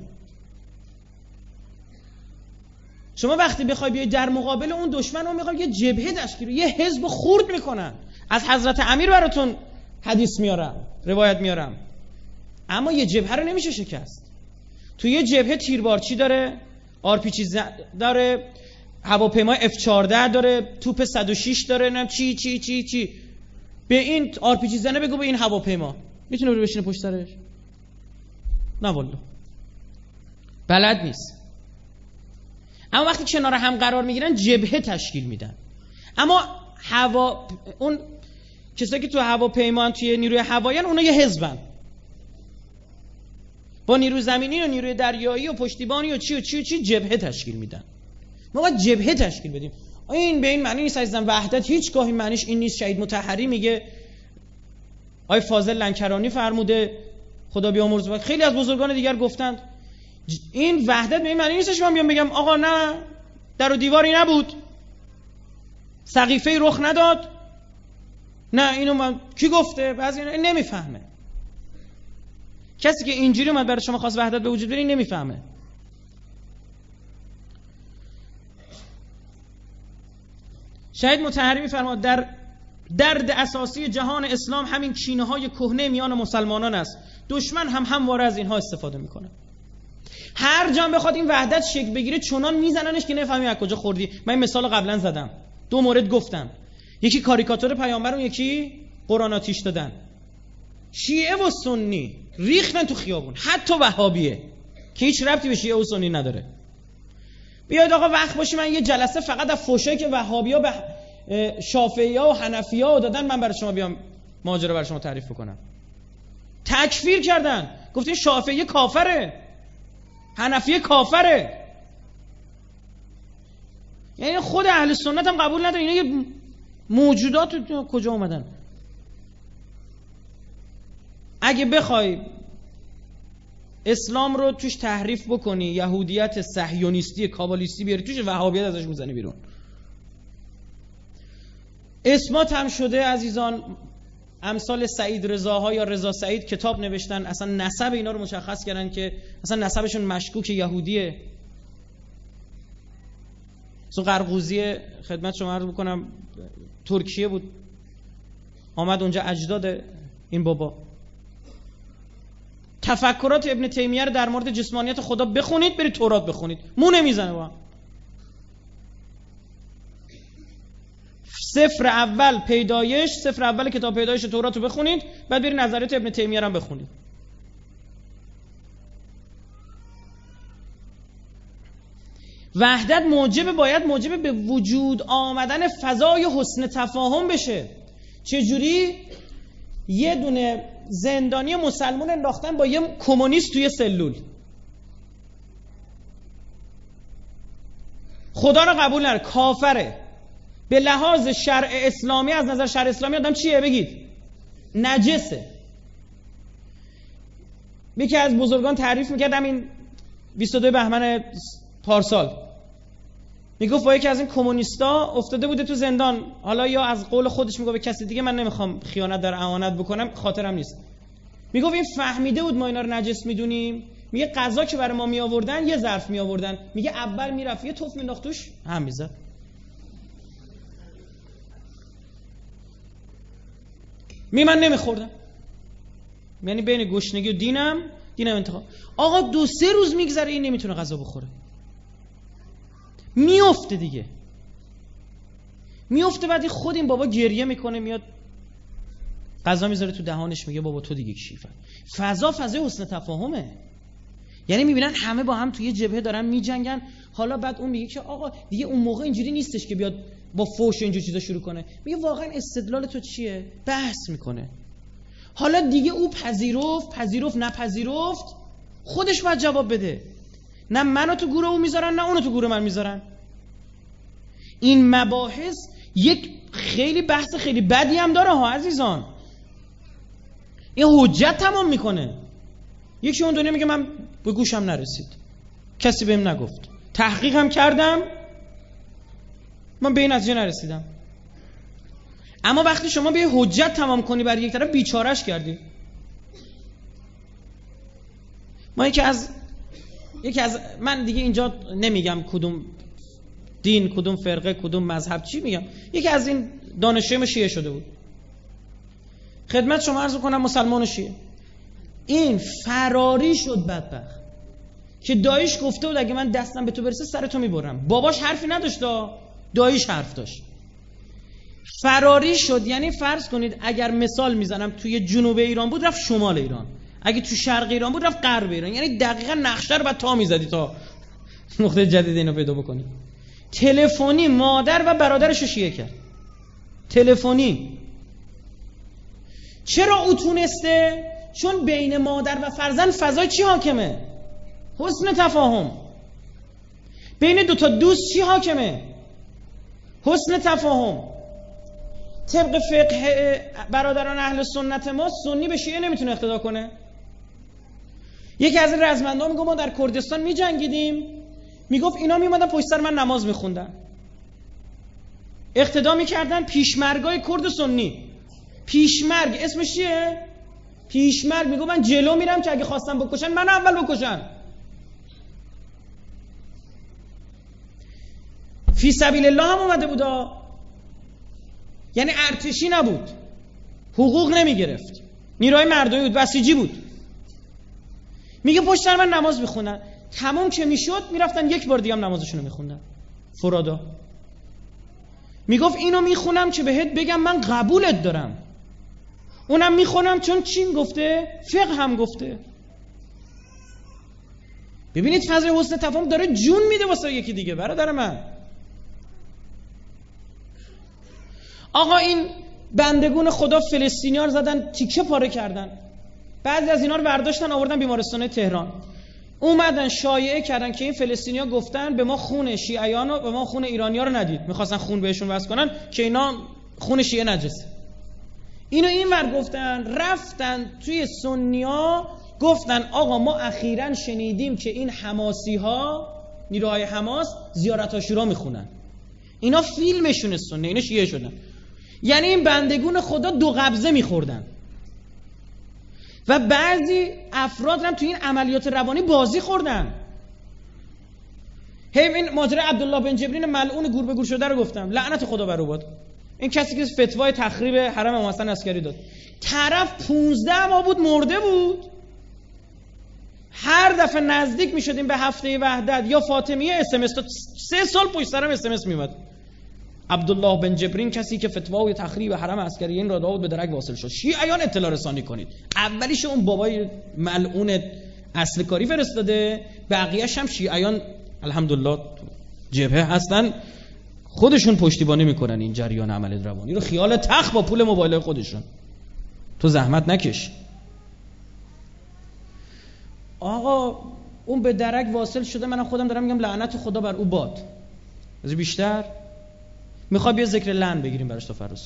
Speaker 2: شما وقتی بخوای بیای در مقابل اون دشمن رو میخوای یه جبهه تشکیل، یه حزب خورد میکنن. از حضرت امیر براتون حدیث میارم، روایت میارم. اما یه جبهه رو نمیشه شکست. تو یه جبهه تیربارچی داره، آرپیجی داره، هواپیما F-14 داره، توپ 106 داره، نم چی چی چی چی. به این آرپیجی زنه بگو به این هواپیما میتونه بره بشینه پشت سرش؟ نه والله. بلد نیست. اما وقتی کنار هم قرار میگیرن جبهه تشکیل میدن. اما اون کسایی که تو هواپیما توی نیروی هوایی اونا یه حزبن. با نیروی زمینی و نیروی دریایی و پشتیبانی و چی و چی و چی جبهه تشکیل میدن. ما باید جبهه تشکیل بدیم. این به این معنی نیست عزیزم وحدت هیچگاهی معنیش این نیست. شهید مطهری میگه، آقای فاضل لنکرانی فرموده، خدا بیامرزه، خیلی از بزرگان دیگر گفتند، این وحدت به این معنی نیستش من بیام بگم آقا نه در و دیواری نبود، سقیفه رخ نداد، نه اینو من کی گفته؟ بعضی نمیفهمه. کسی که اینجوری اومد برای شما خواست وحدت به وجود بیاره نمیفهمه. شهید مطهری میفرماد در درد اساسی جهان اسلام همین کینه های کهنه میان مسلمانان است. دشمن هم همواره از اینها استفاده میکنه. هر جا بخواد این وحدت شکل بگیره چنان میزننش که نفهمی از کجا خوردی. من این مثال قبلا زدم، 2 مورد گفتم. یکی کاریکاتور پیامبر، اون یکی قرآن آتیش دادن. شیعه و سنی ریختن تو خیابون، حتی وهابیه که هیچ ربطی به شیعه و سنی نداره. بیاید آقا وقت باشه من یه جلسه فقط از فحشایی که وهابی‌ها به شافعی‌ها و حنفی‌ها دادن من برای شما بیام ماجرا برای شما تعریف بکنم. تکفیر کردن، گفتین شافعی کافره، حنفی کافره. یعنی خود اهل سنت هم قبول نداره اینا یه موجودات کجا اومدن. اگه بخوای اسلام رو توش تحریف بکنی، یهودیت صهیونیستی کابالیستی بیاری توش، وهابیت ازش میزنی بیرون. اثبات هم شده عزیزان، امثال سعید رضاها یا رضا سعید کتاب نوشتن، اصلا نسب اینا رو مشخص کردن که اصلا نسبشون مشکوک یهودیه. اصلا قرقوزی خدمت شما عرض بکنم ترکیه بود، آمد اونجا اجداد این بابا. تفکرات ابن تیمیه رو در مورد جسمانیت خدا بخونید، برید تورات بخونید، مو نمیزنه با. صفر اول پیدایش، صفر اول کتاب پیدایش تورات رو بخونید، بعد برید نظریات ابن تیمیه رو هم بخونید. وحدت باید موجب به وجود آمدن فضای حسن تفاهم بشه. چجوری؟ یه دونه زندانی مسلمان انداختن با یه کمونیست توی سلول. خدا رو قبول نداره، کافره. به لحاظ شرع اسلامی، از نظر شرع اسلامی آدم چیه؟ بگید نجسه. یکی از بزرگان تعریف میکرد همین 22 بهمن پارسال، میگفت با یکی از این کمونیستا افتاده بوده تو زندان، حالا یا از قول خودش میگه به کسی دیگه، من نمیخوام خیانت در امانت بکنم خاطرم نیست، میگفت این فهمیده بود ما اینا رو نجس میدونیم، میگه غذا که برای ما می آوردن یه ظرف می آوردن، میگه اول میرفت یه توف مینداخت توش هم میزد. من نمیخوردم، یعنی بین گشنگی و دینم انتخاب. آقا 2-3 روز میگذره این نمیتونه غذا بخوره، میفته دیگه، میفته. بعد خود این بابا گریه میکنه، میاد غذا میذاره تو دهانش، میگه بابا تو دیگه کیفه. فضای حسن تفاهمه. یعنی میبینن همه با هم توی جبهه دارن میجنگن. حالا بعد اون میگه که آقا دیگه اون موقع اینجوری نیستش که بیاد با فوش و اینجور چیزا شروع کنه. میگه واقعا استدلال تو چیه؟ بحث میکنه. حالا دیگه او پذیرفت نپذیرفت خودش باید جواب بده. نه منو تو گوره او میذارن، نه اونو تو گوره من میذارن. این مباحث یک خیلی بحث خیلی بدی هم داره ها عزیزان. این حجت تمام میکنه. یکی اون دنیا میگه من به گوشم نرسید، کسی بهم نگفت، تحقیقم کردم، من به این نتیجه نرسیدم. اما وقتی شما به حجت تمام کنی برای یک طرف، بیچارهش کردی. ما یکی از من دیگه اینجا نمیگم کدوم دین، کدوم فرقه، کدوم مذهب، چی میگم، یکی از این دانشجوی شیعه شده بود. خدمت شما عرض کنم مسلمان شیعه، این فراری شد بدبخت که داییش گفته بود اگه من دستم به تو برسه سر تو میبرم. باباش حرفی نداشت، داییش حرف داشت. فراری شد. یعنی فرض کنید اگر مثال میزنم توی جنوب ایران بود رفت شمال ایران، اگه تو شرق ایران بود رفت غرب ایران. یعنی دقیقاً نقشه رو بعد تا میزدی تا نقطه جدید اینو پیدا بکنی. تلفنی مادر و برادرش رو شیعه کرد. تلفنی. چرا او تونسته؟ چون بین مادر و فرزند فضای چی حاکمه؟ حسن تفاهم. بین دوتا دوست چی حاکمه؟ حسن تفاهم. طبق فقه برادران اهل سنت ما، سنی به شیعه نمیتونه اقتدا کنه. یکی از این رزمندان میگه ما در کردستان میجنگیدیم، میگفت اینا میومدن پشت سر من نماز میخوندن، اقتدا میکردن پیشمرگای کرد سنی. پیشمرگ اسمش چیه؟ پیشمرگ میگه من جلو میرم که اگه خواستم بکشن من اول بکشن. فی سبیل الله هم اومده بودا. یعنی ارتشی نبود، حقوق نمیگرفت، نیروهای مردمی بود، بسیجی بود. میگه پشت سر من نماز میخوندن، تمام که میشد میرفتن یک بار دیگه هم نمازشونو میخوندن. فرادا میگفت اینو میخونم که بهت بگم من قبولت دارم، اونم میخونم چون چین گفته، فقه هم گفته. ببینید فضل حسن تفاهم داره جون میده واسه یکی دیگه. برادر من، آقا این بندگون خدا فلسطینیان زدن تیکه پاره کردن، بعضی از اینا رو برداشتن آوردن بیمارستان تهران، اومدن شایعه کردن که این فلسطینیا گفتن به ما خون شیعیان و به ما خون ایرانیا رو ندید، میخواستن خون بهشون وصل کنن که اینا خون شیعه نجسه. اینو این ور گفتن، رفتن توی سنیا گفتن آقا ما اخیراً شنیدیم که این حماسی ها، نیروهای حماس، زیارت عاشورا میخونن. اینا فیلمشون سنه، اینا شیعه شدن. یعنی این بندگون خدا دو قبضه میخوردن. و بعضی افراد هم توی این عملیات روانی بازی خوردن. این ماجرا عبدالله بن جبرین ملعون گور به گور شده رو گفتم، لعنت خدا بر او باد. این کسی که فتوای تخریب حرم امام حسن عسکری داد، طرف 15 ماه بود مرده بود. هر دفعه نزدیک میشدیم به هفته وحدت یا فاطمیه SMS تا 3 سال پشت سرم SMS میومد. عبدالله بن جبرین کسی که فتوای تخریب حرم عسکری این را داد به درک واصل شد. شیعیان اطلاع رسانی کنید. اولیش اون بابای ملعون اصل کاری فرستاده، بقیه‌اش هم شیعیان الحمدلله جبهه هستن، خودشون پشتیبانی میکنن این جریان عمل روانی رو. خیال تخ با پول موبایل خودشون. تو زحمت نکش. آقا اون به درک واصل شده، منم خودم دارم میگم لعنت خدا بر او باد. از بیشتر میخوای بیا ذکر لعن بگیریم براش تا فرض.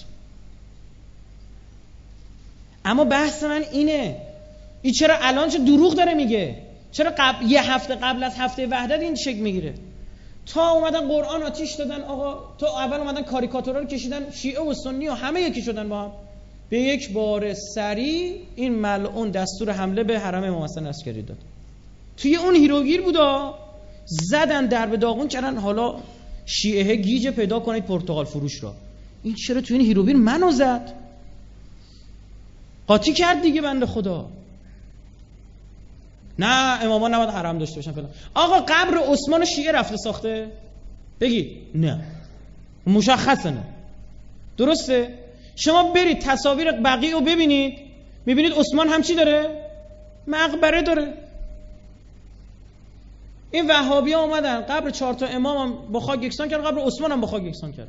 Speaker 2: اما بحث من اینه، این چرا الان چه دروغ داره میگه؟ چرا یه هفته قبل از هفته وحدت این شکل میگیره؟ تا اومدن قرآن آتیش دادن آقا، تا اول اومدن کاریکاتورا رو کشیدن، شیعه و سنی و همه یکی شدن با هم. به یک بار سری این ملعون دستور حمله به حرم امام حسن عسکری داد. توی اون هیروگیر بودا، زدن در به داغون کردن حالا شیعه گیج پیدا کنید پرتغال فروش را. این چرا توی این هیروگیر منو زد؟ قاطی کرد دیگه بنده خدا. نه امامان نباید حرم داشته باشن فلان. آقا قبر عثمان شیعه رفته ساخته؟ بگی نه، مشخصه نه. درسته؟ شما برید تصاویر بقیع رو ببینید، میبینید عثمان هم چی داره؟ مقبره داره. این وهابی ها اومدن قبر 4 تا امام هم با خاک یکسان کردن، قبر عثمان هم با خاک یکسان کردن.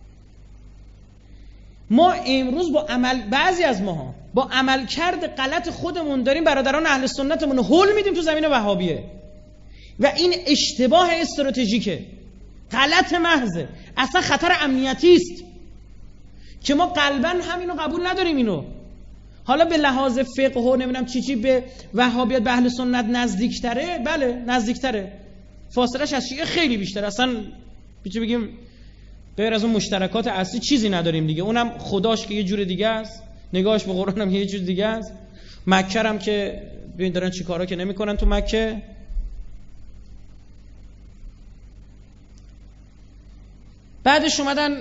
Speaker 2: ما امروز با عمل، بعضی از ماها با عملکرد غلط خودمون داریم برادران اهل سنتمون رو هول میدیم تو زمین وهابیه و این اشتباه استراتژیکه، غلط محضه، اصلا خطر امنیتی است که ما قلباً همینو قبول نداریم. اینو حالا به لحاظ فقه و نمیدونم چی به وهابیت به اهل سنت نزدیکتره، بله نزدیکتره، فاصلش از شیعه خیلی بیشتر، اصلا چی بگیم غیر از اون مشترکات اصلی چیزی نداریم دیگه. اونم خداش که یه جور دیگه است، نگاهش به قرآن هم یه جور دیگه است، مکه هم که ببین دارن چی کارا که نمیکنن تو مکه. بعدش اومدن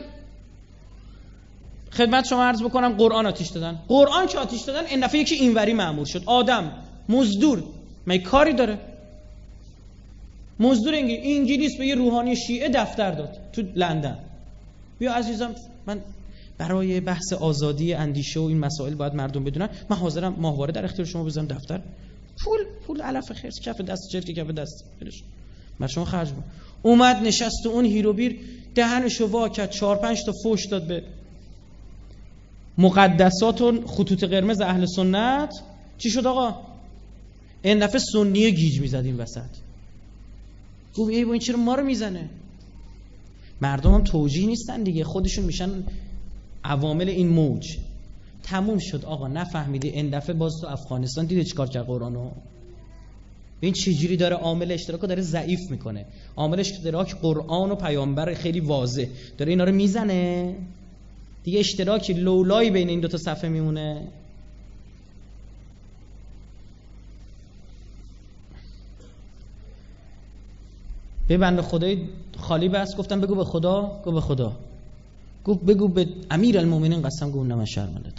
Speaker 2: خدمت شما عرض بکنم قرآن آتیش دادن. قرآن که آتیش دادن این دفعه یکی اینوری مأمور شد. آدم مزدور می کاری داره، مزدور انگلیس به یه روحانی شیعه دفتر داد تو لندن. بیا عزیزم من برای بحث آزادی اندیشه و این مسائل باید مردم بدونن، من حاضرم ماهواره در اختیار شما بذارم دفتر، پول علف خرس کف دست چرکی کف دست بلش من شما خرج بود. اومد نشست اون هیروبیر دهنشو وا کرد، 4-5 تا فوش داد به مقدسات و خطوط قرمز اهل سنت. چی شد آقا؟ این دفعه سنی گیج میزد این وسط، گفت ای با این چرا ما رو میزنه؟ مردم هم توجیه نیستن دیگه، خودشون میشن عوامل این موج. تموم شد آقا، نفهمیدی این دفعه باز تو افغانستان دیده چیکار کرد قرآنو؟ این چجوری داره عامل اشتراکو داره ضعیف میکنه، عامل اشتراک قرآن و پیامبر خیلی واضح داره اینا رو میزنه دیگه، اشتراکی لولایی بین این 2 تا صفحه میمونه. به بنده خدای خالی بس گفتم بگو به خدا، گفت به خدا، گفت بگو به امیر المومنین قسم، گفت نه من شرمندت.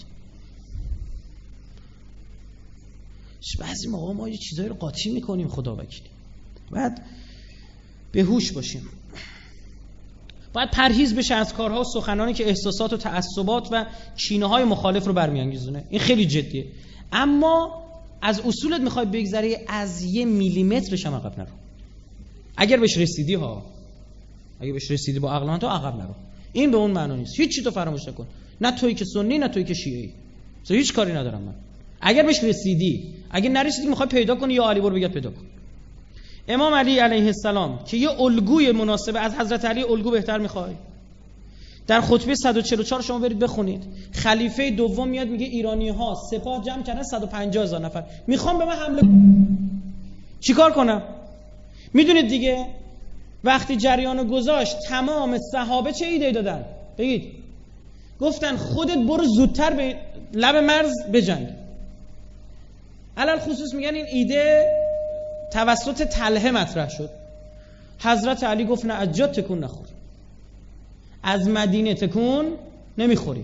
Speaker 2: بعضی موقع ما یه چیزایی رو قاطی میکنیم خدا وکیلی. بعد به هوش باشیم، باید پرهیز بشه از کارها و سخنانی که احساسات و تعصبات و کینه‌های مخالف رو برمیانگیزونه. این خیلی جدیه، اما از اصولت میخوای بگذری، از 1 میلیمترش هم عقب نرو. اگر بهش رسیدی ها، اگه بهش رسیدی با عقل تو عقب نرو. این به اون معنا نیست، هیچ چی تو فراموش نکن، نه تویی که سنی نه تویی که شیعه‌ای، هیچ کاری ندارم من. اگر بهش رسیدی، اگه نرسیدی میخوای پیدا کنی یا علی برو بگید پیدا کن. امام علی علیه السلام که یه الگوی مناسبه از حضرت علی الگو بهتر میخوای؟ در خطبه 144 شما برید بخونید، خلیفه دوم میاد میگه ایرانی ها سپاه جمع کردن 150,000 نفر میخوام به من حمله چیکار کنم؟ میدونید دیگه وقتی جریانو گذاشت تمام صحابه چه ایده دادن؟ بگید. گفتن خودت برو زودتر به لب مرز بجنگ. علل خصوص میگن این ایده توسط طلحه مطرح شد. حضرت علی گفت نه، از جا تکون نخور، از مدینه تکون نمیخوری.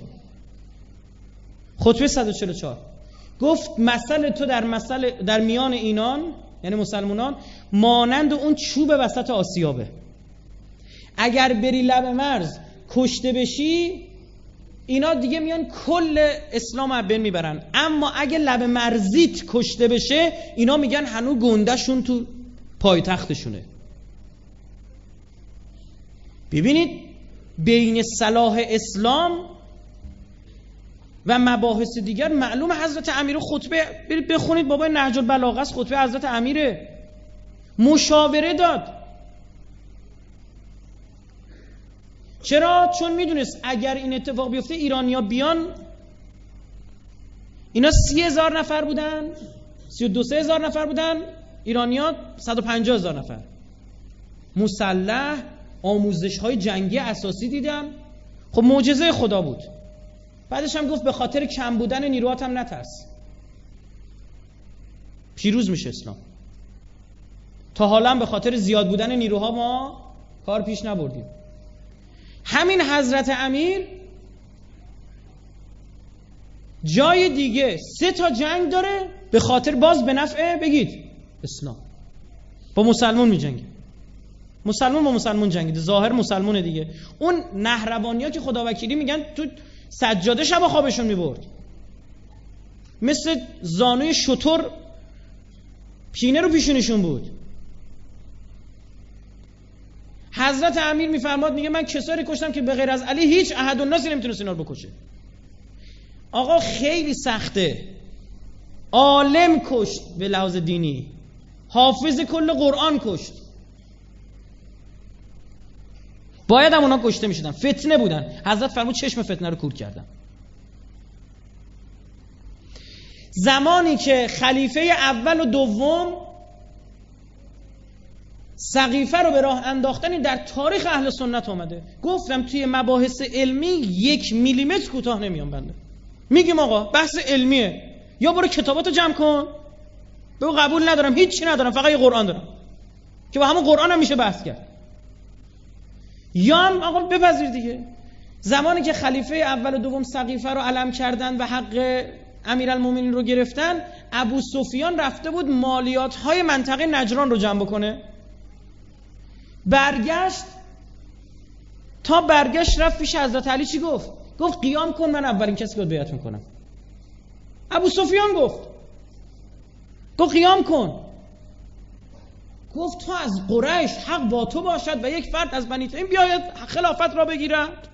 Speaker 2: خطبه 144 گفت مسئله تو در میان اینان یعنی مسلمانان مانند اون چوب وسط آسیابه، اگر بری لب مرز کشته بشی اینا دیگه میان کل اسلام رو بین میبرن، اما اگه لب مرزیت کشته بشه اینا میگن هنوز گندهشون تو پایتختشونه. ببینید بین صلاح اسلام و مباحث دیگر معلوم حضرت امیر خطبه برید بخونید، بابای نهج البلاغه است، خطبه حضرت امیره، مشاوره داد. چرا؟ چون میدونست اگر این اتفاق بیفته ایرانیا بیان، اینا 30,000 نفر بودن، 32,000 نفر بودن، ایرانیا 150,000 نفر، مسلح، آموزش های جنگی اساسی دیدن. خب معجزه خدا بود. بعدش هم گفت به خاطر کم بودن نیروهات هم نترس، پیروز میشه اسلام. تا حالا به خاطر زیاد بودن نیروها ما کار پیش نبردیم. همین حضرت امیر جای دیگه 3 تا جنگ داره به خاطر باز به نفع بگید اسلام، با مسلمون می جنگه، مسلمون با مسلمون جنگیده، ظاهر مسلمونه دیگه. اون نهروانیا که خدا وکیلی میگن تو سجاده شب خوابشون میبرد، مثل زانوی شتر پینه رو پیشونشون بود. حضرت امیر میفرماد میگه من کسایی کشتم که به غیر از علی هیچ احد الناسی نمیتونست اینا رو بکشه. آقا خیلی سخته. عالم کشت به لحاظ دینی، حافظ کل قرآن کشت، باید هم اونا کشته میشدن، فتنه بودن. حضرت فرمود چشم فتنه رو کور کردم. زمانی که خلیفه اول و دوم سقیفه رو به راه انداختن، این در تاریخ اهل سنت آمده. گفتم توی مباحث علمی 1 میلیمتر کوتاه نمیام بنده. میگیم آقا بحث علمیه، یا برو کتاباتو جمع کن بگو قبول ندارم، هیچی ندارم، فقط یه قرآن دارم که با همون قرآن هم میشه بحث کرد، یا هم آقا بپذیر دیگه. زمانی که خلیفه اول و دوم سقیفه رو علم کردن و حق امیرالمومنین رو گرفتن، ابو سفیان رفته بود مالیات های منطقه نجران رو جمع بکنه. برگشت رفت پیش حضرت علی. چی گفت؟ گفت قیام کن، من اولین کسی که بیعت میکنم. ابو سفیان گفت قیام کن. گفت تو از قریش، حق با تو باشد و یک فرد از بنی تمیم بیاید خلافت را بگیرد.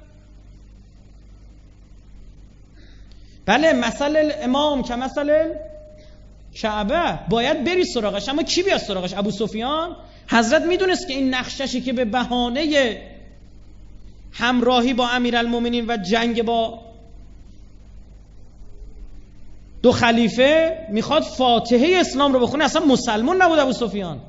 Speaker 2: بله، مثل الامام که مثل کعبه، باید بری سراغش، اما کی بیاد سراغش؟ ابو سفیان. حضرت میدونست که این نقششی که به بهانه همراهی با امیرالمومنین و جنگ با 2 خلیفه میخواد فاتحه اسلام رو بخونه، اصلا مسلمان نبود ابو سفیان،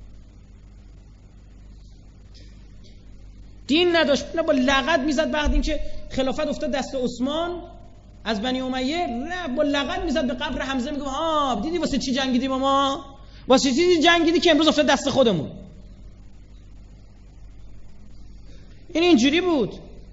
Speaker 2: دین نداشت، نه با لغت میزد. بعد این که خلافت افتاد دست عثمان از بنی امیه، نه با لغت میزد به قبر حمزه، میگه ها دیدی واسه چی جنگیدی ما؟ واسه چی جنگیدی که امروز افتاد دست خودمون؟ این اینجوری بود.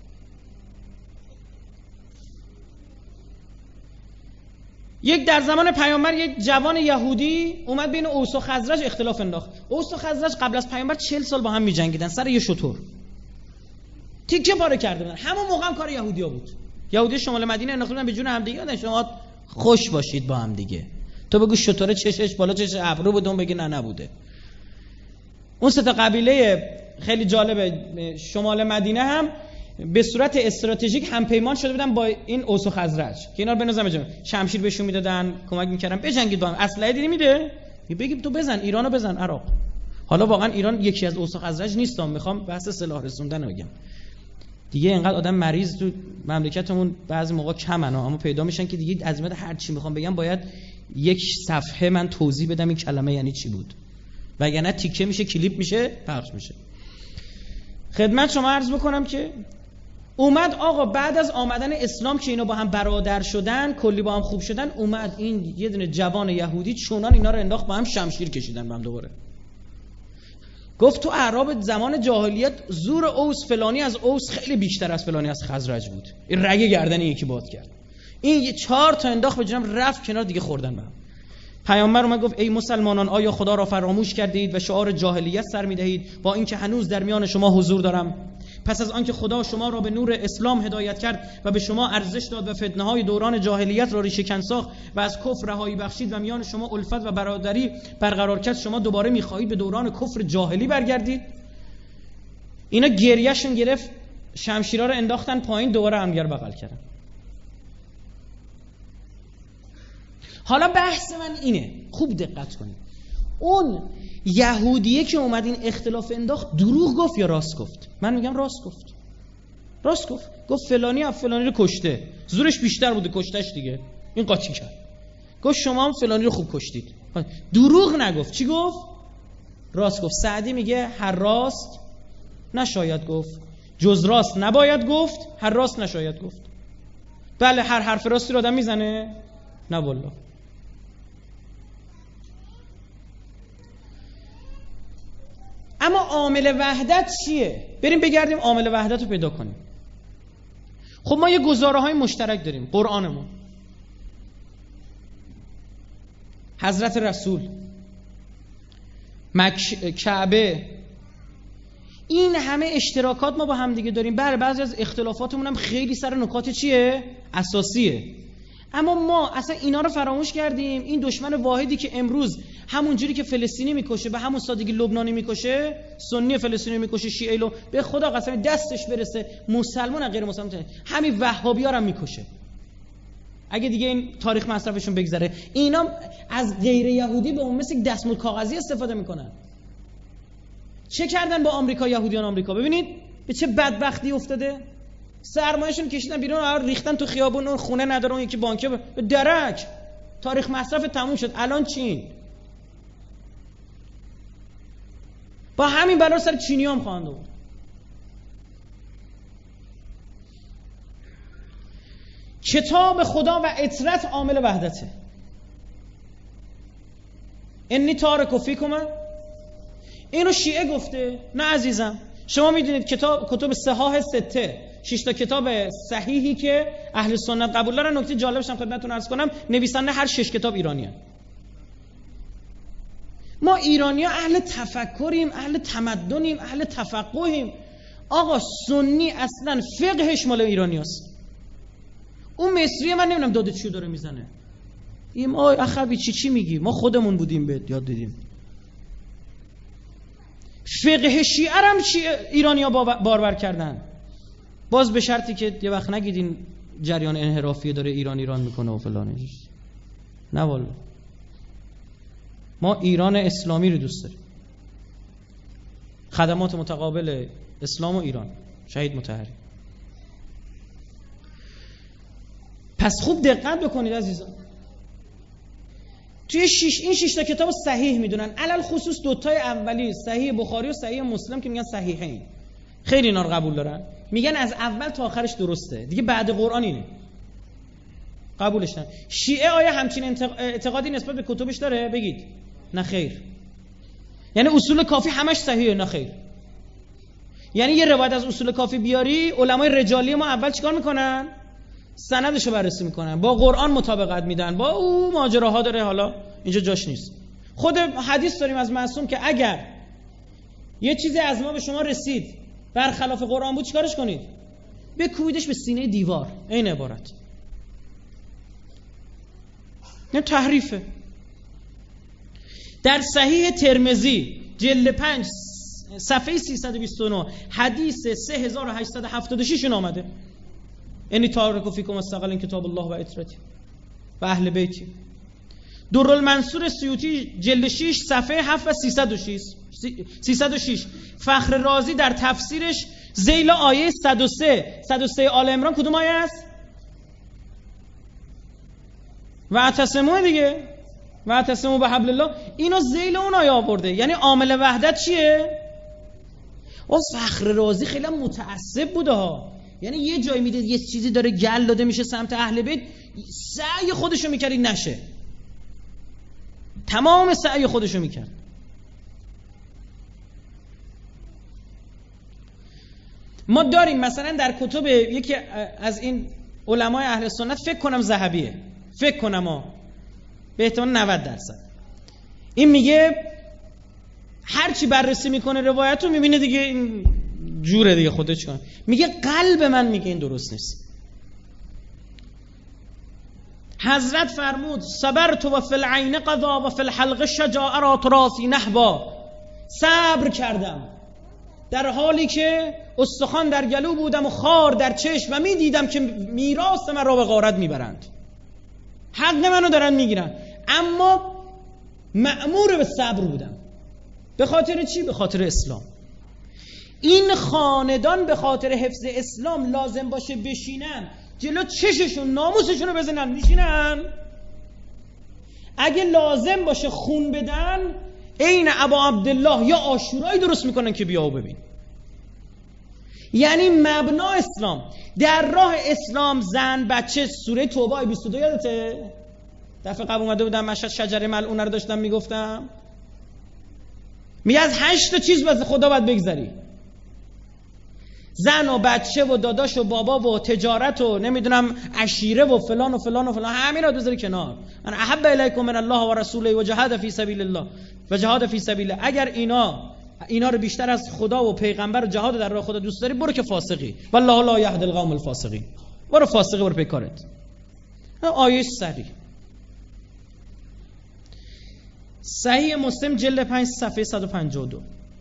Speaker 2: در زمان پیامبر یک جوان یهودی اومد بین اوس و خزرج اختلاف انداخت. اوس و خزرج قبل از پیامبر 40 سال با هم می‌جنگیدن سر یه شتر، تیکه پاره کرده بودن. همون موقع هم کار یهودیا بود. یهودی شمال مدینه انداخته بودن به جون هم دیگه، شما خوش باشید با هم دیگه. تو بگو شتر چشش بالا چش ابرو بود، اون بگه نه نبوده. اون 3 تا قبیله خیلی جالبه شمال مدینه هم به صورت استراتژیک هم پیمان شده بودن با این اوس و خزرج که اینا رو بنظم شمشیر بهشون میدادن، کمک میکردن بجنگید با هم. اسلحه دیدی میده، بگیم تو بزن، ایرانو بزن، عراق. حالا واقعا ایران یکی از اوس و خزرج نیستم، میخوام بحث سلاح رسوندن بگم دیگه. اینقدر آدم مریض تو مملکتمون بعضی موقع کمن، اما پیدا میشن که دیگه عزیمت هر چی میخوام بگم باید 1 صفحه من توضیح بدم این کلمه یعنی چی بود، وگرنه تیکه میشه، کلیپ میشه، پخش میشه. خدمت شما عرض بکنم که اومد آقا بعد از آمدن اسلام که اینا با هم برادر شدن، کلی با هم خوب شدن، اومد این یه دونه جوان یهودی چونان اینا رو انداخت با هم شمشیر کشیدن با هم دوباره. گفت تو اعراب زمان جاهلیت زور اوس فلانی از اوس خیلی بیشتر از فلانی از خزرج بود. این رگ گردن یکی باد کرد، این 4 تا انداخت به جنب، رفت کنار، دیگه خوردن به هم. پیامبر اومد گفت ای مسلمانان، آیا خدا را فراموش کردید و شعار جاهلیت سر می‌دهید با اینکه هنوز در میان شما حضور دارم؟ پس از آنکه خدا شما را به نور اسلام هدایت کرد و به شما ارزش داد و فتنه‌های دوران جاهلیت را ریشه‌کن ساخت و از کفر رهایی بخشید و میان شما الفت و برادری برقرار کرد، شما دوباره می‌خواهید به دوران کفر جاهلی برگردید؟ اینا گریه‌شون گرفت، شمشیرا رو انداختن پایین، دوباره همدیگر بغل کردن. حالا بحث من اینه، خوب دقت کنید. اون یهودیه که اومد این اختلاف انداخت دروغ گفت یا راست گفت؟ من میگم راست گفت. راست گفت. گفت فلانی از فلانی رو کشته، زورش بیشتر بوده کشتش دیگه، این قاطی کرد. گفت شما هم فلانی رو خوب کشتید. دروغ نگفت. چی گفت؟ راست گفت. سعدی میگه هر راست نشاید گفت، جز راست نباید گفت، هر راست نشاید گفت. بله، هر حرف راستی رو آدم میزنه؟ نه والله. اما عامل وحدت چیه؟ بریم بگردیم عامل وحدت رو پیدا کنیم. خب ما یه گزاره‌های مشترک داریم، قرآنمون، حضرت رسول، کعبه، این همه اشتراکات ما با هم دیگه داریم. بله بعضی از اختلافاتمون هم خیلی سر نکات چیه؟ اساسیه. اما ما اصلا اینا رو فراموش کردیم. این دشمن واحدی که امروز همون جوری که فلسطینی میکشه به همون سادگی لبنانی میکشه، سنی فلسطینی میکشه، شیعی رو به خدا قسم دستش برسه مسلمان غیر مسلمان همین وهابی‌ها رو میکشه. اگه دیگه این تاریخ مصرفشون بگذره، اینا از غیر یهودی به اون مثل دستمال کاغذی استفاده میکنن. چه کردن با آمریکا یهودیان آمریکا؟ ببینید به چه بدبختی افتاده. سرمایه‌شون کشیدن بیرون، ریختن تو خیابون، اون خونه نداره، اون یکی بانکه به درک. تاریخ مصرف تموم شد. الان چین با همین بلا سر چینیام خواهند بود. کتاب خدا و اطرت عامل وحدته. انی تارک فیکم، اینو شیعه گفته؟ نه عزیزم. شما میدونید کتب صحاح سته، 6 تا کتاب صحیحی که اهل سنت قبول دارن. نکته جالبش هم خدمتتون عرض کنم، نویسنده هر 6 کتاب ایرانیان. ما ایرانی‌ها اهل تفکریم، اهل تمدنیم، اهل تفقهیم. آقا سنی اصلا فقهش مال ایرانیاست. اون مصری من نمیدونم داده چیو داره میزنه. این آی اخوی چی میگی؟ ما خودمون بودیم بهت یاد دادیم. فقه شیعه هم ایرانی‌ها بارور کردن. باز به شرطی که یه وقت نگید این جریان انحرافی داره ایران میکنه و فلانه. نه والله. ما ایران اسلامی رو دوست داریم. خدمات متقابل اسلام و ایران. شهید مطهری. پس خوب دقت بکنید عزیزان. توی این 6 تا کتاب صحیح میدونن، علل خصوص 2 تای اولی صحیح بخاری و صحیح مسلم که میگن صحیحین، خیلی اینا رو قبول دارن، میگن از اول تا آخرش درسته دیگه، بعد قرآن اینه، قبولش نه. شیعه آیا همچین اعتقادی نسبت به کتبش داره؟ بگید نه خیر. یعنی اصول کافی همش صحیحه؟ نه خیر. یعنی یه روایت از اصول کافی بیاری، علمای رجالی ما اول چیکار میکنن؟ سندشو بررسی میکنن، با قرآن مطابقت میدن، با او ماجراها داره، حالا اینجا جاش نیست. خود حدیث داریم از معصوم که اگر یه چیزی از ما به شما رسید برخلاف قرآن بود چیکارش کنید؟ بکوبیدش به سینه دیوار. این عبارت نه تحریفه. در صحیح ترمذی جلد 5 صفحه 329 حدیث 3876 آمده، انی تارک فیکم استقلن کتاب الله و اطرتی و اهل بیتی. درالمنصور سیوطی جلد 6 صفحه 7 و 306 فخر رازی در تفسیرش ذیل آیه 103 آل عمران کدوم آیه است؟ و اعتصموا دیگه، و اعتصموا بحبل الله. اینو ذیل اون آیه آورده. یعنی عامل وحدت چیه؟ و فخر رازی خیلی متعصب بوده ها. یعنی یه جایی میدید یه چیزی داره گل داده میشه سمت اهل بیت، سعی خودشو میکردی نشه، تمام سعی خودشو میکرد. ما داریم مثلا در کتب یکی از این علمای اهل سنت، فکر کنم ذهبیه، فکر کنم به احتمال 90%، این میگه هرچی بررسی میکنه روایتو میبینه دیگه این جوره دیگه، خودش کنه. میگه قلب من میگه این درست نیست. حضرت فرمود صبرت و فی العین قضا و فی الحلق شجاع را تراسی نحبا، صبر کردم در حالی که استخوان در گلو بودم و خار در چشم و میدیدم که میراث من را به غارت میبرند، حق منو دارن میگیرن، اما مأمور به صبر بودم. به خاطر چی؟ به خاطر اسلام. این خاندان به خاطر حفظ اسلام لازم باشه بشینن جلو چششون ناموسشون رو بزنن، میشینن. اگه لازم باشه خون بدن، عین ابا عبدالله یا عاشورایی درست میکنن که بیا و ببین. یعنی مبنا اسلام. در راه اسلام زن بچه، سوره توبه 22 یادته؟ دفعه قبل اومده بودم مشهد شجره ملعونه رو داشتم میگفتم، میگه از 8 تا چیز باز خدا باید بگذری، زن و بچه و داداش و بابا و تجارت و نمیدونم عشیره و فلان و فلان و فلان، همین رو بذاری کنار. من احب الیکم من الله و رسوله و جهاد فی سبیل الله و جهاد فی سبیله. اگر اینا اینا رو بیشتر از خدا و پیغمبر و جهاد در راه خدا دوست داری، برو که فاسقی. والله لا یهدی القوم الفاسقین. برو فاسقی، برو پی کارت. آیه سری صحیح مسلم جلد 5 صفحه 152.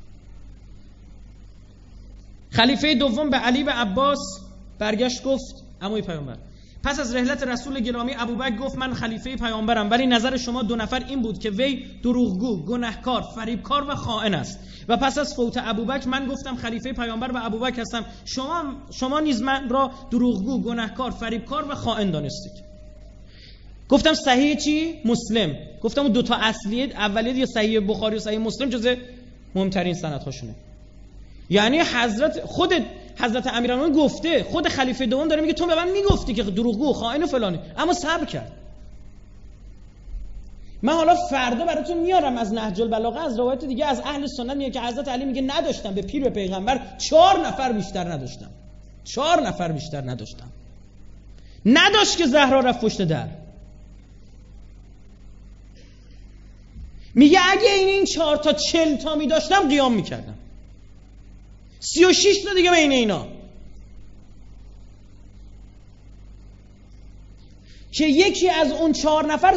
Speaker 2: خلیفه دوم به علی و عباس برگشت گفت عموی پیامبر، پس از رحلت رسول گرامی ابوبکر گفت من خلیفه پیامبرم، ولی نظر شما دو نفر این بود که وی دروغگو، گناهکار، فریبکار و خائن است. و پس از فوت ابوبکر من گفتم خلیفه پیامبر و ابوبکر هستم، شما نیز من را دروغگو، گناهکار، فریبکار و خائن دانستید. گفتم صحیح چی؟ مسلم. گفتم اون دو تا اصلیه اولیه یا صحیح بخاری و صحیح مسلم جزء مهمترین سندهاشونه. یعنی حضرت امیرالمومنین گفته، خود خلیفه دوم داره میگه تو به من میگفتی که دروغگو و خائن و فلانی، اما صبر کرد. من حالا فردا براتون میارم از نهج البلاغه، از روایت دیگه از اهل سنت میگه که حضرت علی میگه نداشتم به پیر به پیغمبر 4 نفر بیشتر نداشتم. 4 نفر بیشتر نداشتم. نداشت که زهرا رفت پشت در. میگه اگه این 4 تا 40 تا میداشتم قیام میکردم. 36 تا دیگه بین اینا که یکی از اون 4 نفر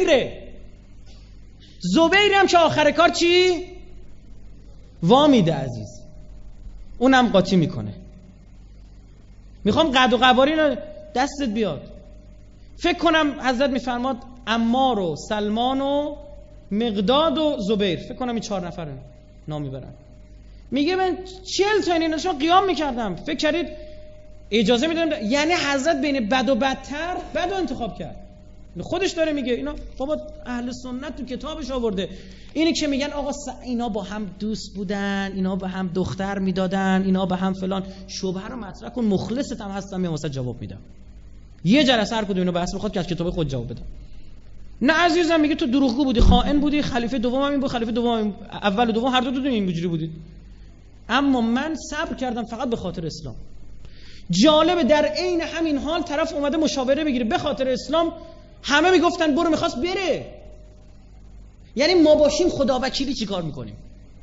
Speaker 2: زبیره هم که آخر کار چی؟ وامیده عزیز، اونم قاطی میکنه. میخوام قد و قوارین دستت بیاد. فکر کنم حضرت میفرماد عمار و سلمان و مقداد و زبیر، فکر کنم این 4 نفر نام میبرن. میگه من 40 تا این نشون قیام میکردم. فکر کردید اجازه میدونم؟ یعنی حضرت بین بد و بدتر بد انتخاب کرد. خودش داره میگه. اینا بابا اهل سنت تو کتابش آورده. اینی که میگن آقا اینا با هم دوست بودن، اینا با هم دختر میدادن، اینا با هم فلان، شبهه رو مطرح کن، مخلصت هم هستم، یا واسه جواب میدم. یه جلسه هر کدوم اینو بحث میخواد که از کتاب خود جواب بده. نه عزیزم، میگه تو دروغگو بودی، خائن بودی، خلیفه دوم هم این بود، خلیفه دوم اول و دوم هر دو این اینجوری بودید. اما من صبر کردم فقط به خاطر اسلام. جالبه در عین همین حال طرف اومده مشاوره بگیره به خاطر اسلام، همه میگفتن برو، میخواست بره. یعنی ما باشیم خدا وکیلی چی کار میکنیم؟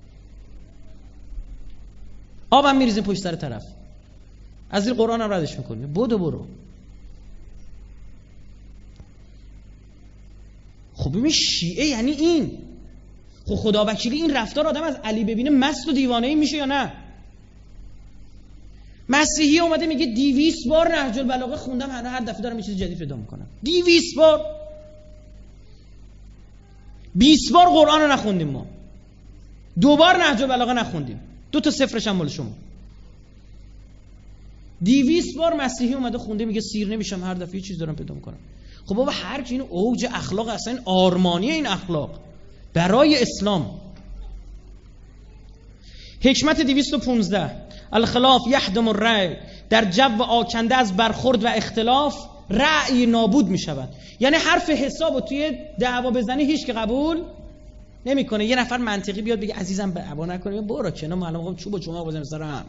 Speaker 2: آبم میریزیم پشت سر طرف، از این قرآن هم ردش میکنیم، برو. خب ببین شیعه یعنی این. خب خدا وکیلی این رفتار آدم از علی ببینه مست و دیوانه ای میشه یا نه؟ مسیحی اومده میگه 200 بار نهج البلاغه خوندم، هر دفعه دارم یه چیز جدید پیدا میکنم. 200 بار 20 بار قرآن رو نخوندیم ما، 2 بار نهج البلاغه نخوندیم، 2 تا صفرش هم مال شما. 200 بار مسیحی اومده خونده میگه سیر نمیشم، هر دفعه یه چیز دارم پیدا میکنم. خب بابا هر کی این اوج اخلاق، اصلا این آرمانی این اخلاق برای اسلام. حکمت 215 الخلاف یهدم الرأی، در جو آکنده از برخورد و اختلاف رأی نابود می شود. یعنی حرف حساب و توی دعوا بزنی هیچ که قبول نمیکنه. یه نفر منطقی بیاد بگه عزیزم دعوا نکنیم، برو کنار، معلومه خب چوب و چماق بزنیم سر هم.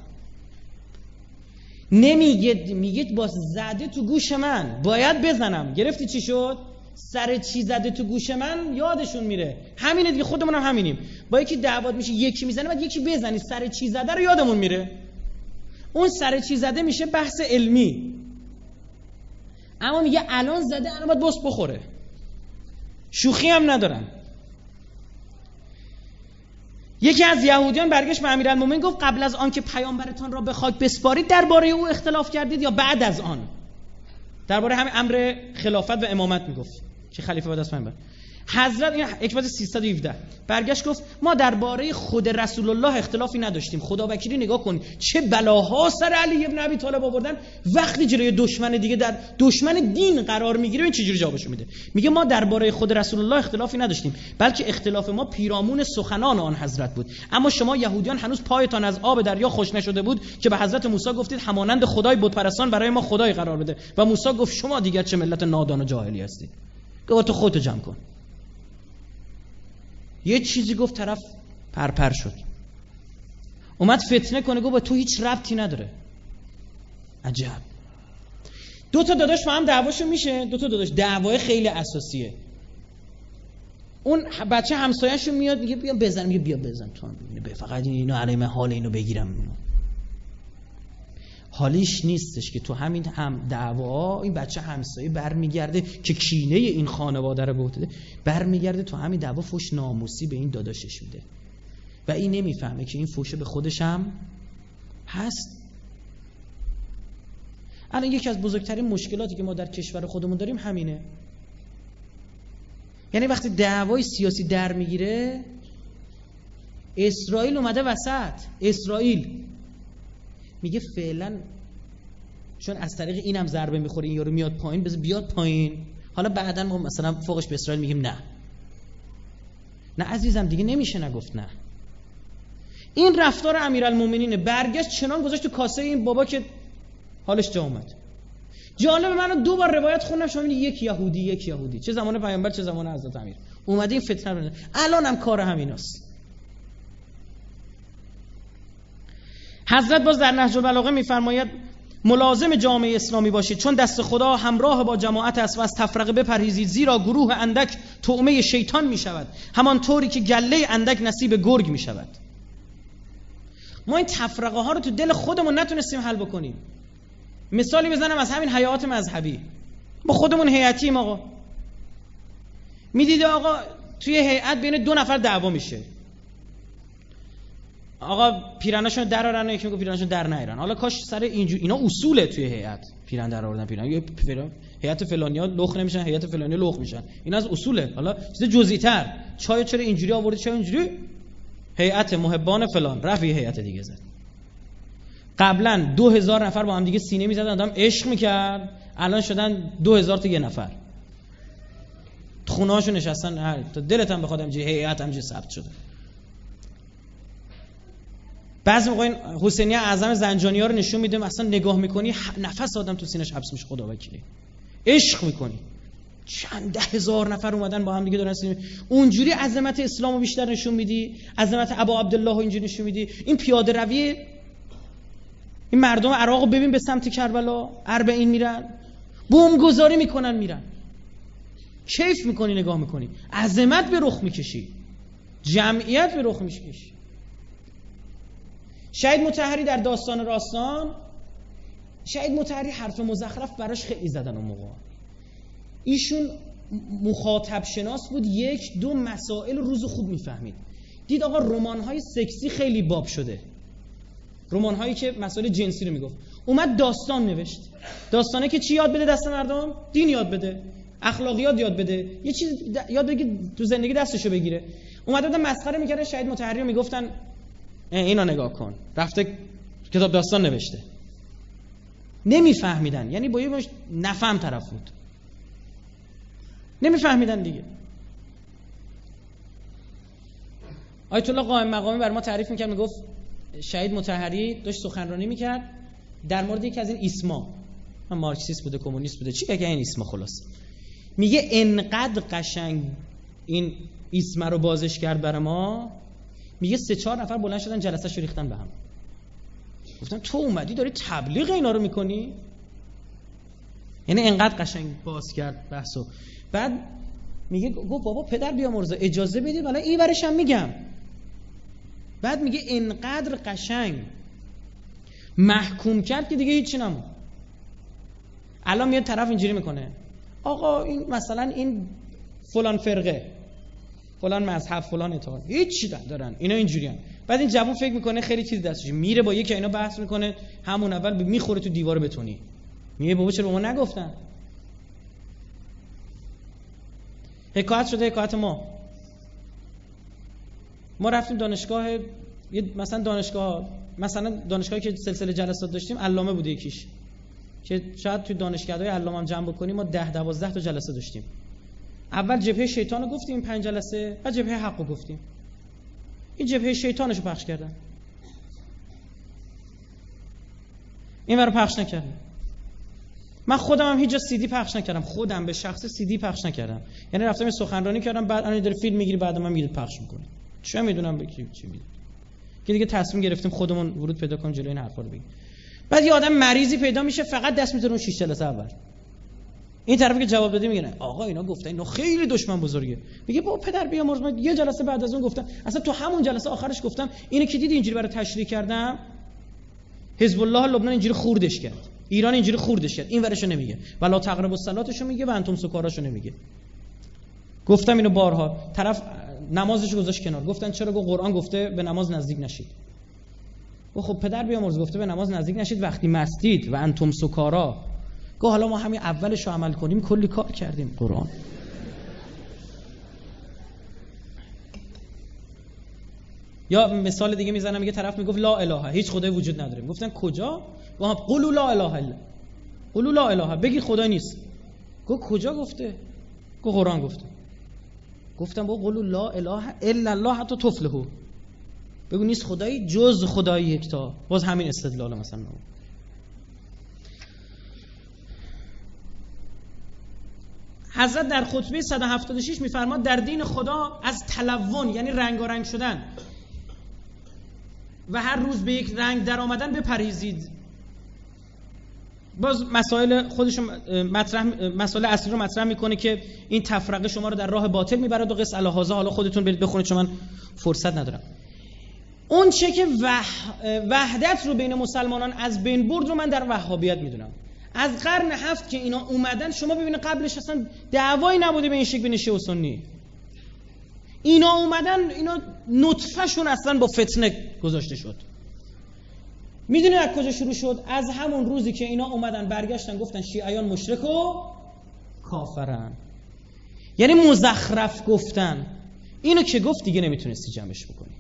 Speaker 2: نمیگه، میگه باز زده تو گوش من باید بزنم. گرفتی چی شد؟ سر چی زده تو گوش من یادشون میره. همینه دیگه، خودمون هم همینیم. با یکی دعوت میشه، یکی میزنه بعد یکی بزنی، سر چی زده رو یادمون میره. اون سر چی زده میشه بحث علمی. اما میگه الان زده، الان باید بس بخوره. شوخی هم ندارن. یکی از یهودیان برگشت به امیرالمومنین گفت قبل از آن که پیامبرتان را به خاک بسپارید درباره او اختلاف کردید یا بعد از آن؟ درباره همین امر خلافت و امامت میگفت که خلیفه بعد از پیامبر. حضرت این حکمت 317 برگشت گفت ما درباره خود رسول الله اختلافی نداشتیم. خدا وکیلی نگاه کن چه بلاها سر علی ابن ابی طالب آوردن. وقتی جلوی دشمن دیگه، در دشمن دین قرار میگیره، این چجوری جوابشو میده؟ میگه ما درباره خود رسول الله اختلافی نداشتیم، بلکه اختلاف ما پیرامون سخنان آن حضرت بود. اما شما یهودیان هنوز پایتان از آب دریا خوش نشده بود که به حضرت موسی گفتید همانند خدای بت پرستان برای ما خدای قرار بده. و موسی گفت شما دیگر چه ملت نادان و جاهلی هستید. گفت تو خودت جمع کن. یه چیزی گفت طرف پرپر شد، اومد فتنه کنه، گفت با تو هیچ ربطی نداره. عجب. 2 تا داداش با هم دعواشون میشه. 2 تا داداش، دعوای خیلی اساسیه. اون بچه همسایه‌شون میاد میگه بیا بزن، میگه بیا بزن تو هم ببین، فقط اینو علی من حال اینو بگیرم. حالیش نیستش که تو همین هم دعوا این بچه همسایه برمیگرده که کینه این خانواده رو به عهده برمیگرده، تو همین دعوا فوش ناموسی به این داداشش میده و این نمیفهمه که این فوشه به خودش هم هست. الان یکی از بزرگترین مشکلاتی که ما در کشور خودمون داریم همینه. یعنی وقتی دعوای سیاسی در میگیره، اسرائیل اومده وسط. اسرائیل میگه فعلا چون از طریق اینم ضربه میخوره این یارو میاد پایین، بذار بیاد پایین، حالا بعداً ما مثلا فوقش به اسرائیل میگیم نه عزیزم دیگه نمیشه نگفت نه. این رفتار امیرالمومنین برگشت چنان گذاشت تو کاسه این بابا که حالش جا اومد. جالب، منو 2 بار روایت خوندم شما میگی یک یهودی چه زمان پیامبر چه زمان حضرت امیر اومده این فتنه رو. الانم کار همیناست. حضرت باز در نهج البلاغه میفرماید ملازم جامعه اسلامی باشید چون دست خدا همراه با جماعت است و از تفرقه بپرهیزید زیرا گروه اندک طعمه شیطان میشود همانطوری که گله اندک نصیب گرگ میشود. ما این تفرقه ها رو تو دل خودمون نتونستیم حل بکنیم. مثالی بزنم از همین هیئات مذهبی. با خودمون هیئتیم آقا. میدید آقا توی هیئت بین 2 نفر دعوا میشه. آقا پیرناشون درارن، یکی میگه پیرناشون در نیارن. حالا کاش سر اینجور اینا اصوله توی هیئت. پیرن در آوردن، پیرن هیئت فلانیا لخ نمیشن، هیئت فلانیا لخ میشن. این از اصوله. حالا چیز جزئی‌تر، چای چرا اینجوری آوردی، چای اینجوری؟ هیئت محبان فلان رفت یه هیئت دیگه زد. قبلا 2000 نفر با هم دیگه سینه می‌زدن، آدم عشق می‌کرد، الان شدن 2000 تا یه نفر. خونه‌هاشون نشستن، تا دلت هم بخواد همینجوری هیئت همینجوری ثبت شده. بعضی موقع حسینی اعظم زنجانی‌ها رو نشون میده، مثلا نگاه می‌کنی نفس آدم تو سینه‌ش حبس میشه. خدا وکیلی عشق می‌کنی. چند 10,000 نفر اومدن با هم دیگه دارن سینه. اونجوری عظمت اسلامو بیشتر نشون میدی، عظمت ابا عبدالله رو اینجوری نشون میدی. این پیاده روی این مردم عراقو ببین به سمت کربلا، 40 میرن، بمبگذاری میکنن میرن. کیف میکنی نگاه میکنی، عظمت به رخ میکشی، جمعیت به رخ میکشی. شهید مطهری در داستان راستان، شهید مطهری حرف مزخرف براش خیلی زدن اون موقع. ایشون مخاطب شناس بود، 1-2 مسائل روز خوب میفهمید. دید آقا رمان‌های سکسی خیلی باب شده، رمان‌هایی که مسائل جنسی رو میگفت. اومد داستان نوشت. داستانه که چی یاد بده دست مردم؟ دین یاد بده، اخلاقیات یاد بده، یه چیز یاد بده که تو زندگی دستشو بگیره. اومد بودن مسخره میکردن شهید مطهری رو، میگفتن اینو نگاه کن، رفته کتاب داستان نوشته. نمیفهمیدن، یعنی با یه نفهم طرف بود، نمیفهمیدن دیگه. آیت الله قائم مقامی بر ما تعریف میکرد، میگفت شهید مطهری داشت سخنرانی میکرد در مورد یکی از این اسما، مارکسیست بوده، کمونیست بوده، چی که این اسما خلاص. میگه انقدر قشنگ این اسم رو بازش کرد برای ما، میگه 3-4 نفر بلند شدن جلسه شو ریختن به هم. گفتن تو اومدی داری تبلیغ اینا رو میکنی؟ یعنی انقدر قشنگ باز کرد بحثو. بعد میگه گفت بابا پدر بیامرزه اجازه بدید حالا این ورش هم میگم. بعد میگه انقدر قشنگ محکوم کرد که دیگه هیچی نمون. الان میاد طرف اینجوری میکنه، آقا این مثلا این فلان فرقه، فلان مذهب، فلان اطاعت، هیچی ندارن اینا اینجوریان. بعد این جوون فکر میکنه خیلی چیز دستش میره، با یکی اینا بحث میکنه، همون اول میخوره تو دیوار بتونی. میگه بابا چرا به ما نگفتن؟ حکایت شده، حکایت ما رفتیم دانشگاه، مثلا دانشگاهی که سلسله جلسات داشتیم علامه بوده یکیش، که شاید توی دانشگاه‌های علامه هم جمع بکنیم، ما 10-12 تا جلسه داشتیم. اول جبهه شیطان رو گفتیم 5 جلسه، بعد جبهه حق رو گفتیم. این جبهه شیطانشو پخش کردن، این رو پخش نکردن. من خودم هم هیچ جا CD پخش نکردم، خودم به شخص CD پخش نکردم. یعنی رفتم یه سخنرانی کردم، بعد الان داره فیلم میگیری، بعد من میرید پخش میکنه. چه میدونم به کی چی میگه. که دیگه تصمیم گرفتیم خودمون ورود پیدا کنیم جلوی این حرفا رو بگیم. بعد یه آدم مریضی پیدا میشه فقط دست میذاره اون 6 جلسه اول. این طرفی که جواب داده میگه آقا اینا گفتن اینا خیلی دشمن بزرگه. میگه بابا پدر بیامرز، من یه جلسه بعد از اون گفتم، اصلا تو همون جلسه آخرش گفتم اینو که دیدی اینجوری برای تشریح کردم، حزب الله لبنان اینجوری خوردش کرد، ایران اینجوری خوردش کرد، این ورشو نمیگه، ولا تقربوا الصلاتشو میگه و انتم سکاراشو نمیگه. گفتم اینو بارها، طرف نمازش گذاشت کنار، گفتن چرا؟ گفت قرآن گفته به نماز نزدیک نشید. خب پدر بیامرز گفته به نماز نزدیک نشید وقتی مستید و انتم سکارا. گفت حالا ما همین اولش رو عمل کنیم کلی کار کردیم. قرآن یا مثال دیگه میزنم، میگه طرف میگفت لا اله، هیچ خدایی وجود نداره. گفتن کجا؟ گفت قولوا لا اله الا، قولوا لا اله، بگید خدا نیست. گفت کجا گفته؟ گفت قرآن گفته. گفتم با قولوا لا اله الا الله حتی تفلحوا، بگو نیست خدایی جز خدای یکتا. باز همین استدلال مثلا. حضرت در خطبه 176 میفرماد در دین خدا از تلون یعنی رنگارنگ شدن و هر روز به یک رنگ در آمدن بپرهیزید. باز مسائل خودشون مسائل اصلی رو مطرح میکنه که این تفرقه شما رو در راه باطل میبرد و قص الهازا. حالا خودتون برید بخونید چون من فرصت ندارم. اون چه که وحدت رو بین مسلمانان از بین برد رو من در وهابیت میدونم. از قرن 7 که اینا اومدن، شما ببینید قبلش اصلا دعوایی نبوده به این شکل بین شیعه و سنی. اینا اومدن، اینا نطفه‌شون اصلا با فتنه گذاشته شد. میدونید از کجا شروع شد؟ از همون روزی که اینا اومدن برگشتن گفتن شیعیان مشرک و کافرن، یعنی مزخرف گفتن. اینو که گفت دیگه نمیتونستی جمعش بکنی.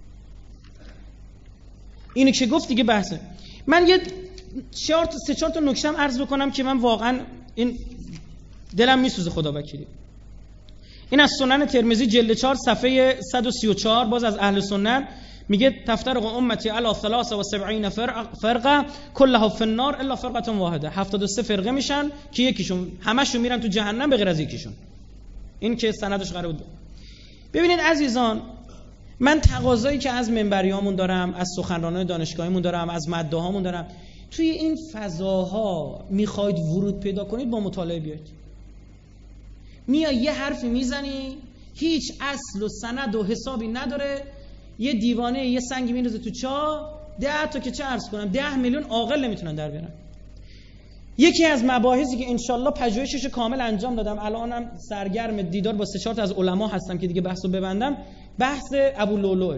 Speaker 2: اینو که گفت دیگه بحثه. من یه 3-4 تا نکته‌ام عرض بکنم که من واقعا این دلم میسوزه خدا وکیلی. این از سنن ترمذی جلد 4 صفحه 134، باز از اهل سنت میگه تفترق امتی علی 73 فرقه كلها فی النار الا فرقه واحده. 73 فرقه میشن که یکیشون همشون میرن تو جهنم به غیر از یکیشون. این که سندش قرار بود. ببینید عزیزان، من تقاضایی که از منبریامون دارم، از سخنرانای دانشگاهیمون دارم، از مدعاهامون دارم، توی این فضاها میخواید ورود پیدا کنید با مطالعه بیاید. میای یه حرفی میزنی هیچ اصل و سند و حسابی نداره، یه دیوانه یه سنگی میندازه تو چاه، 10 تا که چه عرض کنم 10 میلیون عاقل نمیتونن در بیارن. یکی از مباحثی که انشالله پژوهشش کامل انجام دادم، الانم سرگرم دیدار با 3-4 تا از علما هستم که دیگه بحثو ببندم، بحث ابولؤلؤه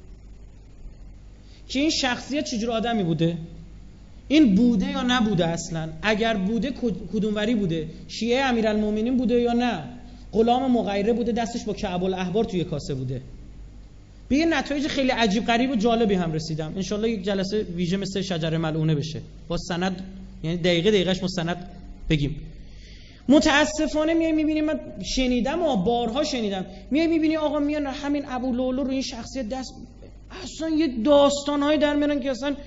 Speaker 2: که این شخصیت چجور آدمی بوده، این بوده یا نبوده، اصلا اگر بوده کدوموری بوده، شیعه امیرالمومنین بوده یا نه، غلام مغیره بوده دستش با کعب الاحبار توی کاسه بوده. به یه نتایج خیلی عجیب غریب و جالبی هم رسیدم. انشالله یک جلسه ویژه مثل شجره ملعونه بشه با سند، یعنی دقیقش مستند بگیم. متاسفانه میای میبینی، من شنیدم و بارها شنیدم، میای میبینی آقا میان همین ابولؤلؤ رو این شخصیت دست، اصلا یه داستانهایی در میارن که اصلا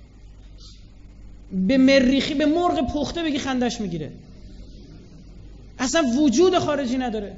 Speaker 2: به مریخی به مرغ پخته بگی خندش میگیره، اصلا وجود خارجی نداره.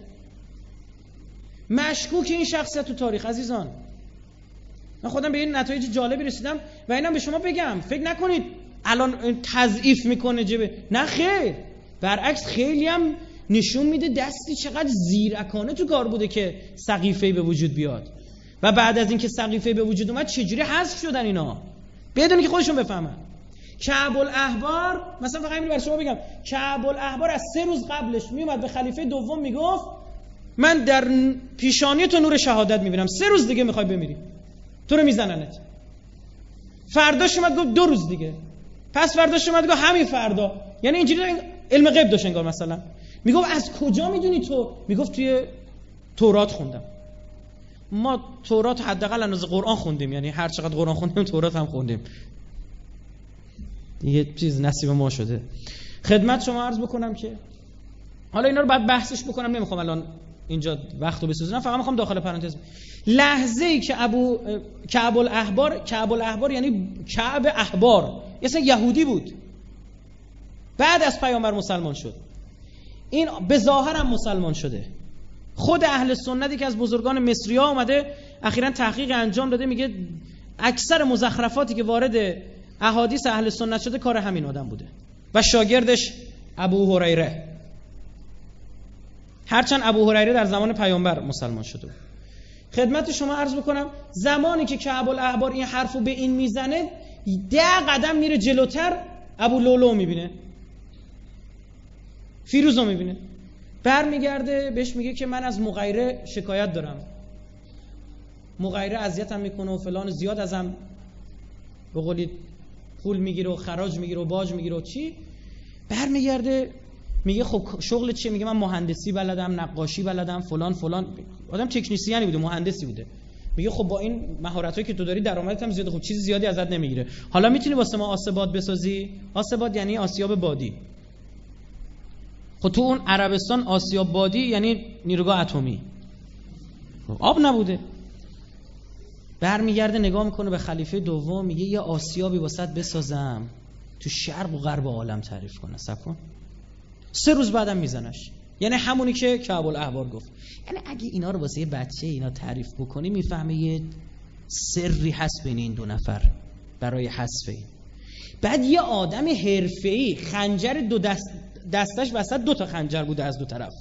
Speaker 2: مشکوک این شخصیت تو تاریخ. عزیزان من خودم به این نتایج جالبی رسیدم و اینم به شما بگم، فکر نکنید الان تضعیف میکنه جبه، نه خیر، برعکس خیلی هم نشون میده دستی چقدر زیرکانه تو کار بوده که سقیفه‌ای به وجود بیاد و بعد از اینکه سقیفه‌ای به وجود اومد چجوری حذف شدن اینا بدون که خودشون بفهمن. کعب الاحبار مثلا، فقط اینو برای شما بگم، کعب الاحبار از 3 روز قبلش میومد به خلیفه دوم میگفت من در پیشانی تو نور شهادت میبینم، 3 روز دیگه میخوای بمیری، تو رو میزننت. فرداش اومد گفت 2 روز دیگه، پس فرداش اومد گفت همین فردا. یعنی اینجوری علم غیب داشت انگار. مثلا میگفت از کجا میدونی تو؟ میگفت توی تورات خوندم. ما تورات حداقل اندازه قرآن خوندیم، یعنی هر چقدر قرآن خوندیم تورات هم خوندیم، یه چیز نصیب ما شده. خدمت شما عرض بکنم که حالا اینا رو بعد بحثش بکنم، نمیخوام الان اینجا وقتو بسوزونم، فقط میخوام داخل پرانتز لحظه‌ای که کعب الاحبار یعنی کعب احبار اصلا یهودی بود، بعد از پیامبر مسلمان شد، این به ظاهر هم مسلمان شده. خود اهل سنتی که از بزرگان مصری‌ها اومده اخیراً تحقیق انجام داده، میگه اکثر مزخرفاتی که وارد احادیث اهل سنت شده کار همین آدم بوده و شاگردش ابو هریره هرچند ابو هریره در زمان پیامبر مسلمان شده بود. خدمت شما عرض بکنم زمانی که کعب الاحبار این حرفو به این میزنه 10 قدم میره جلوتر ابو لؤلؤ میبینه، فیروزو میبینه، برمیگرده بهش میگه که من از مغیره شکایت دارم، مغیره اذیتم میکنه و فلان، زیاد ازم به قولی پول میگیره و خراج میگیره و باج میگیره و چی. برمیگرده میگه خب شغل چیه؟ میگه من مهندسی بلدم، نقاشی بلدم، فلان فلان. آدم تکنیسیانی بوده، مهندسی بوده. میگه خب با این مهارتایی که تو داری درآمدت هم زیاده، خب چیز زیادی ازت نمیگیره، حالا میتونی واسه ما آسباد بسازی؟ آسباد یعنی آسیاب بادی. خب تو اون عربستان آسیاب بادی یعنی نیروگاه اتمی، آب نبوده. برمیگرده نگاه میکنه به خلیفه دوم، میگه یه آسیابی واسط بسازم تو شرق و غرب عالم تعریف کنه. صفا 3 روز بعدم میزنش. یعنی همونی که کعب الاحبار گفت. یعنی اگه اینا رو واسه یه بچه اینا تعریف بکنی میفهمه یه سری هست بین این 2 نفر برای حذف این. بعد یه آدم حرفه‌ای خنجر دستش وسط 2 تا خنجر بوده از 2 طرف.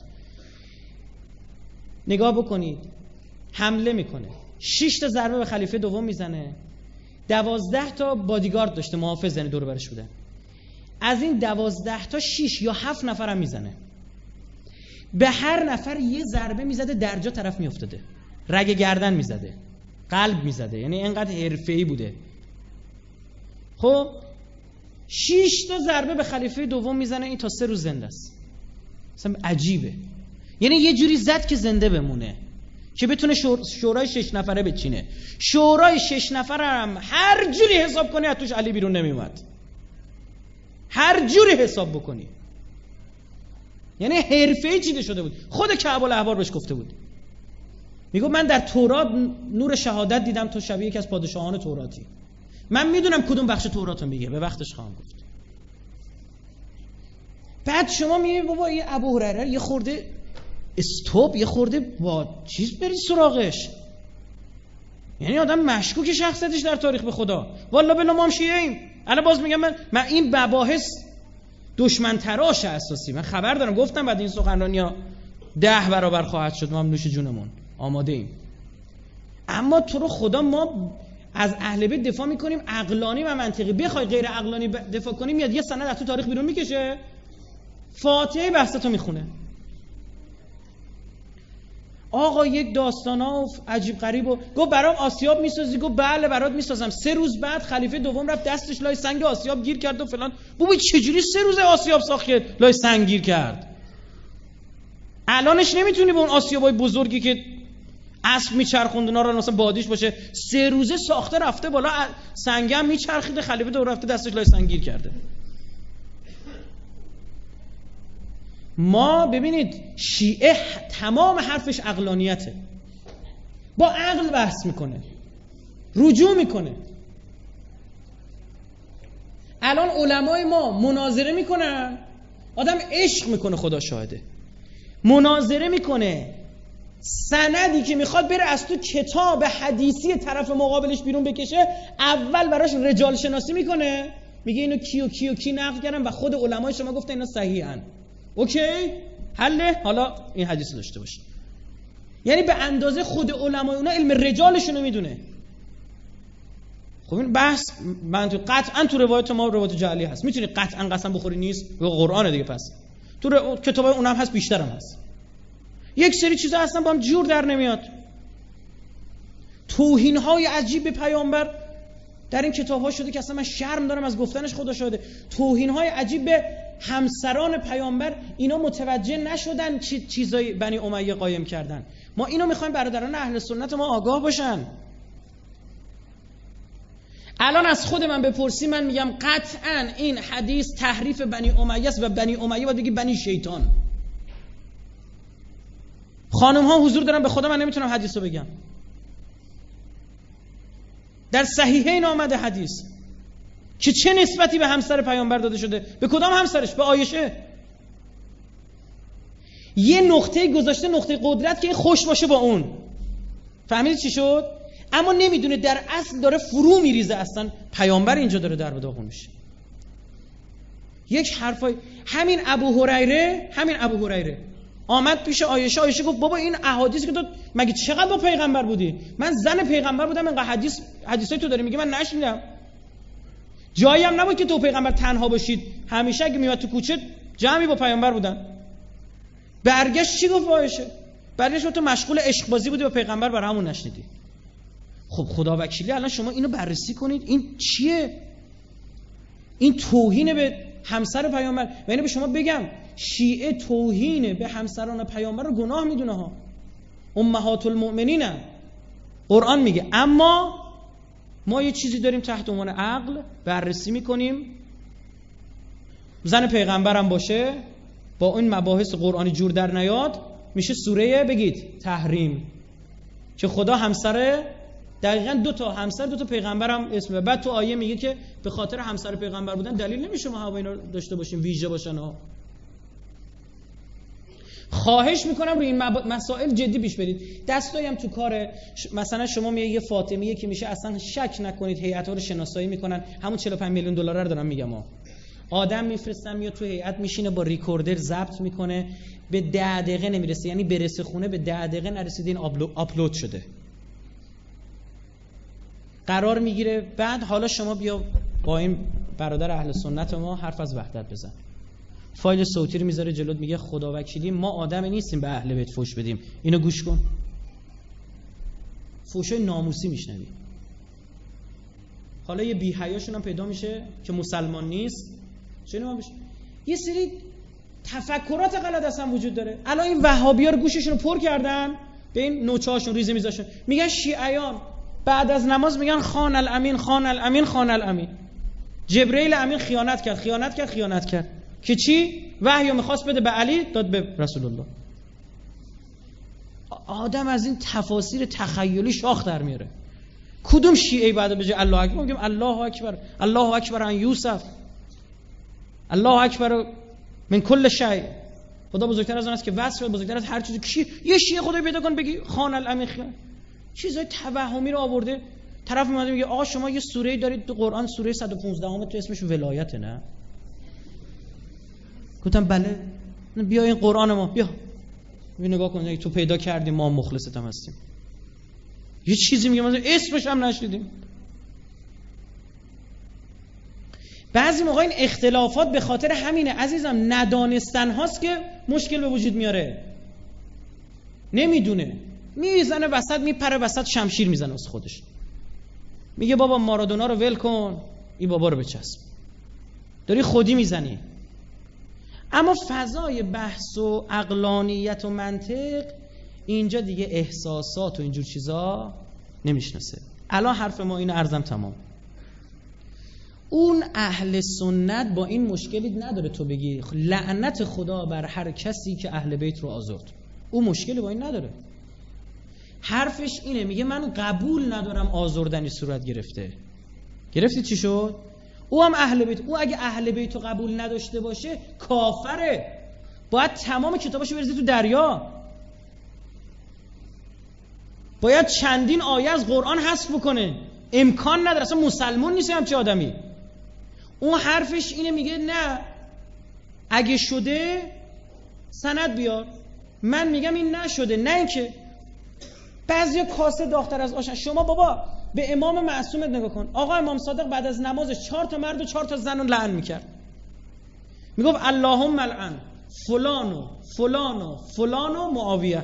Speaker 2: نگاه بکنید حمله میکنه، 6 تا ضربه به خلیفه دوم میزنه، 12 تا بادیگارد داشته، محافظ یعنی دور برش بوده. از این 12 تا 6 یا 7 نفر هم میزنه. به هر نفر یه ضربه میزده، درجا طرف میافتاده، رگ گردن میزده، قلب میزده. یعنی اینقدر حرفه‌ای بوده. خب 6 تا ضربه به خلیفه دوم میزنه، این تا 3 روز زنده است. اصلا عجیبه. یعنی یه جوری زد که زنده بمونه، که بتونه شورای 6 نفره بچینه. شورای 6 نفره هم هر جوری حساب کنی از توش علی بیرون نمیومد، هر جوری حساب بکنی. یعنی حرفه‌ای چیده شده بود. خود کعب الاحبار بهش گفته بود، میگه من در تورات نور شهادت دیدم، تو شبیه یکی از پادشاهان توراتی، من میدونم کدوم بخش توراتو میگه، به وقتش خواهم گفت. بعد شما میگی بابا این ابو هریره یه خورده استوب، یه خورده با چیز بری سراغش. یعنی آدم مشکوک شخصیتش در تاریخ به خدا. والله بالله ما هم شیعه‌ایم. الان باز میگم من این مباحث دشمن تراش اساسی، من خبر دارم، گفتم بعد این سخنرانی‌ها 10 برابر خواهد شد، ما هم نوش جونمون آماده ایم. اما تو رو خدا ما از اهل بیت دفاع میکنیم عقلانی و منطقی. بخوای غیر عقلانی دفاع کنی میاد یه سند از تو تاریخ بیرون میکشه، فاتحه بحثتو میخونه. آقا یک داستانا عجیب غریب و گفت برام آسیاب میسازی؟ گفت بله برات میسازم. 3 روز بعد خلیفه دوم رفت دستش لای سنگ آسیاب گیر کرد و فلان. بابا چجوری 3 روز آسیاب ساخت که لای سنگ گیر کرد؟ الانش نمیتونی به اون آسیابای بزرگی که اسب میچرخوند اونا رو مثلا بادیش باشه 3 روزه ساخته رفته بالا، سنگ هم میچرخیده، خلیفه دوم رفته دستش لای سنگ گیر کرده. ما ببینید شیعه تمام حرفش عقلانیته، با عقل بحث میکنه، رجوع میکنه. الان علمای ما مناظره میکنن، آدم عشق میکنه، خدا شاهده، مناظره میکنه، سندی که میخواد بره از تو کتاب حدیثی طرف مقابلش بیرون بکشه، اول براش رجال شناسی میکنه، میگه اینو کی و کی نقل کردن و خود علمای شما گفتن اینا صحیحن. اوکی حله، حالا این حدیث داشته باشه. یعنی به اندازه خود علمای اونا علم رجالشون رو میدونه. خب این بحث من قطعا تو روایت ما روایت جعلی هست، میتونی قطعا قسم بخوری نیست، و قرآن دیگه، پس تو کتابای اونم هست، بیشتر هم هست. یک سری چیزا اصلا با هم جور در نمیاد. توهین‌های عجیب به پیامبر در این کتاب‌ها شده که اصلا من شرم دارم از گفتنش، خدا شاهده. توهین‌های عجیب به همسران پیامبر، اینا متوجه نشدن چیزای بنی امیه قایم کردن. ما اینو می‌خوایم برادران اهل سنت ما آگاه باشن. الان از خود من بپرسی من میگم قطعاً این حدیث تحریف بنی امیه است و بنی امیه باید بگی بنی شیطان. خانم‌ها حضور دارن، به خدا من نمیتونم حدیثو بگم. در صحیحین آمده حدیث که چه نسبتی به همسر پیامبر داده شده. به کدام همسرش؟ به عایشه. یه نقطه گذاشته، نقطه قدرت، که خوش باشه با اون. فهمیدید چی شد؟ اما نمیدونه در اصل داره فرو میریزه، اصلا پیامبر اینجا داره در به داغون میشه. یک حرفای همین ابو هریره آمد پیش عایشه گفت بابا این احادیث که تو مگه چقدر با پیغمبر بودی؟ من زن پیغمبر بودم، اینقدر حدیثای تو داری میگه من نشنیدم. جایی هم نبود که تو پیغمبر تنها باشید، همیشه اگه میاد تو کوچه جمعی با پیغمبر بودن. برگشت چی گفت عایشه؟ برگشت تو مشغول عشق بازی بودی با پیغمبر، برای همون نشنیدی. خب خدا وکیلی الان شما اینو بررسی کنید، این چیه؟ این توهین به همسر پیامبر. و اینو به شما بگم شیعه توهین به همسران پیامبر رو گناه میدونه ها. امهات المؤمنین قرآن میگه. اما ما یه چیزی داریم تحت عنوان عقل بررسی میکنیم، زن پیغمبرم باشه با این مباحث قرآنی جور در نیاد، میشه سوره بگید تحریم، که خدا همسر دقیقاً 2 تا همسر 2 تا پیغمبرم اسمه. بعد تو آیه میگه که به خاطر همسر پیغمبر بودن دلیل نمیشه ما هوا اینا داشته باشیم ویژه باشن ها. خواهش میکنم روی این مسائل جدی پیش برید. دستایم تو کاره. مثلا شما میگه یه فاطمیه که میشه اصلا شک نکنید هیئت‌ها رو شناسایی میکنن، همون 45 میلیون دلار رو دارم میگم ها. آدم میفرستن میاد تو هیئت میشینه با ریکوردر ضبط میکنه، به 10 دقیقه نمیرسه، یعنی برسه خونه به 10 دقیقه نرسیده این آپلود شده، قرار میگیره. بعد حالا شما بیا با این برادر اهل سنت ما حرف از وحدت بزن، فایل صوتی رو میذاره جلوت میگه خدا وکیلی ما آدمی نیستیم به اهل بیت فوش بدیم، اینو گوش کن. فوشای ناموسی میشنوی. حالا یه بی حیاشون هم پیدا میشه که مسلمان نیست، چه میشه؟ یه سری تفکرات غلط اصلا وجود داره. الان این وهابی‌ها رو گوششون رو پر کردن به این نوچه‌هاشون، ریزه میزاشون، میگن شیعیان بعد از نماز میگن خان الامین خان الامین خان الامین. جبرئیل امین خیانت کرد که چی؟ وحی میخواست بده به علی، داد به رسول الله. آدم از این تفاسیر تخیلی شاخ در میاره. کدوم شیعه بعد به جای الله اکبر میگیم الله اکبر، الله اکبر عن یوسف، الله اکبر من کل شیء. خدا بزرگتر از اون است که وصف بزرگتر از هر چیزی. کی یه شیعه خدای پیدا کن بگی خان الامین خیانت. چیزای توهمی رو آورده. طرف میاد میگه آقا شما یه سوره‌ای دارید تو قرآن، سوره 115 تو اسمش ولایت، نه؟ گفتم بله. بیا این قرآن ما بیا نگاه کن، تو پیدا کردیم ما مخلصت هم هستیم. یه چیزی میگه مثلا اسمش هم نشنیدیم. بعضی موقع این اختلافات به خاطر همینه عزیزم، ندانستن هاست که مشکل به وجود میاره. نمیدونه، میزنه وسط، میپره وسط، شمشیر میزنه واسه خودش، میگه بابا مارادونا رو ول کن، این بابا رو بچسب، داری خودی میزنی. اما فضای بحث و عقلانیت و منطق اینجا دیگه احساسات و اینجور چیزا نمیشناسه. الان حرف ما اینو عرضم تمام. اون اهل سنت با این مشکلی نداره تو بگی لعنت خدا بر هر کسی که اهل بیت رو آزرد، اون مشکلی با این نداره. حرفش اینه، میگه من قبول ندارم آزردنی صورت گرفته. گرفتی چی شد؟ او هم اهل بیت، او اگه اهل بیت رو قبول نداشته باشه کافره، باید تمام کتاباشو بریزی تو دریا، باید چندین آیه از قرآن حذف بکنه. امکان نداره، اصلا مسلمان نیست همچه آدمی. اون حرفش اینه، میگه نه اگه شده سند بیار. من میگم این نشده، نه اینکه بعضیا کاسه داغ‌تر از آشن. شما بابا به امام معصومت نگاه کن. آقا امام صادق بعد از نمازش 4 تا مرد و 4 تا زن رو لعن میکرد، میگفت اللهم لعن فلان و فلان و فلان و معاویه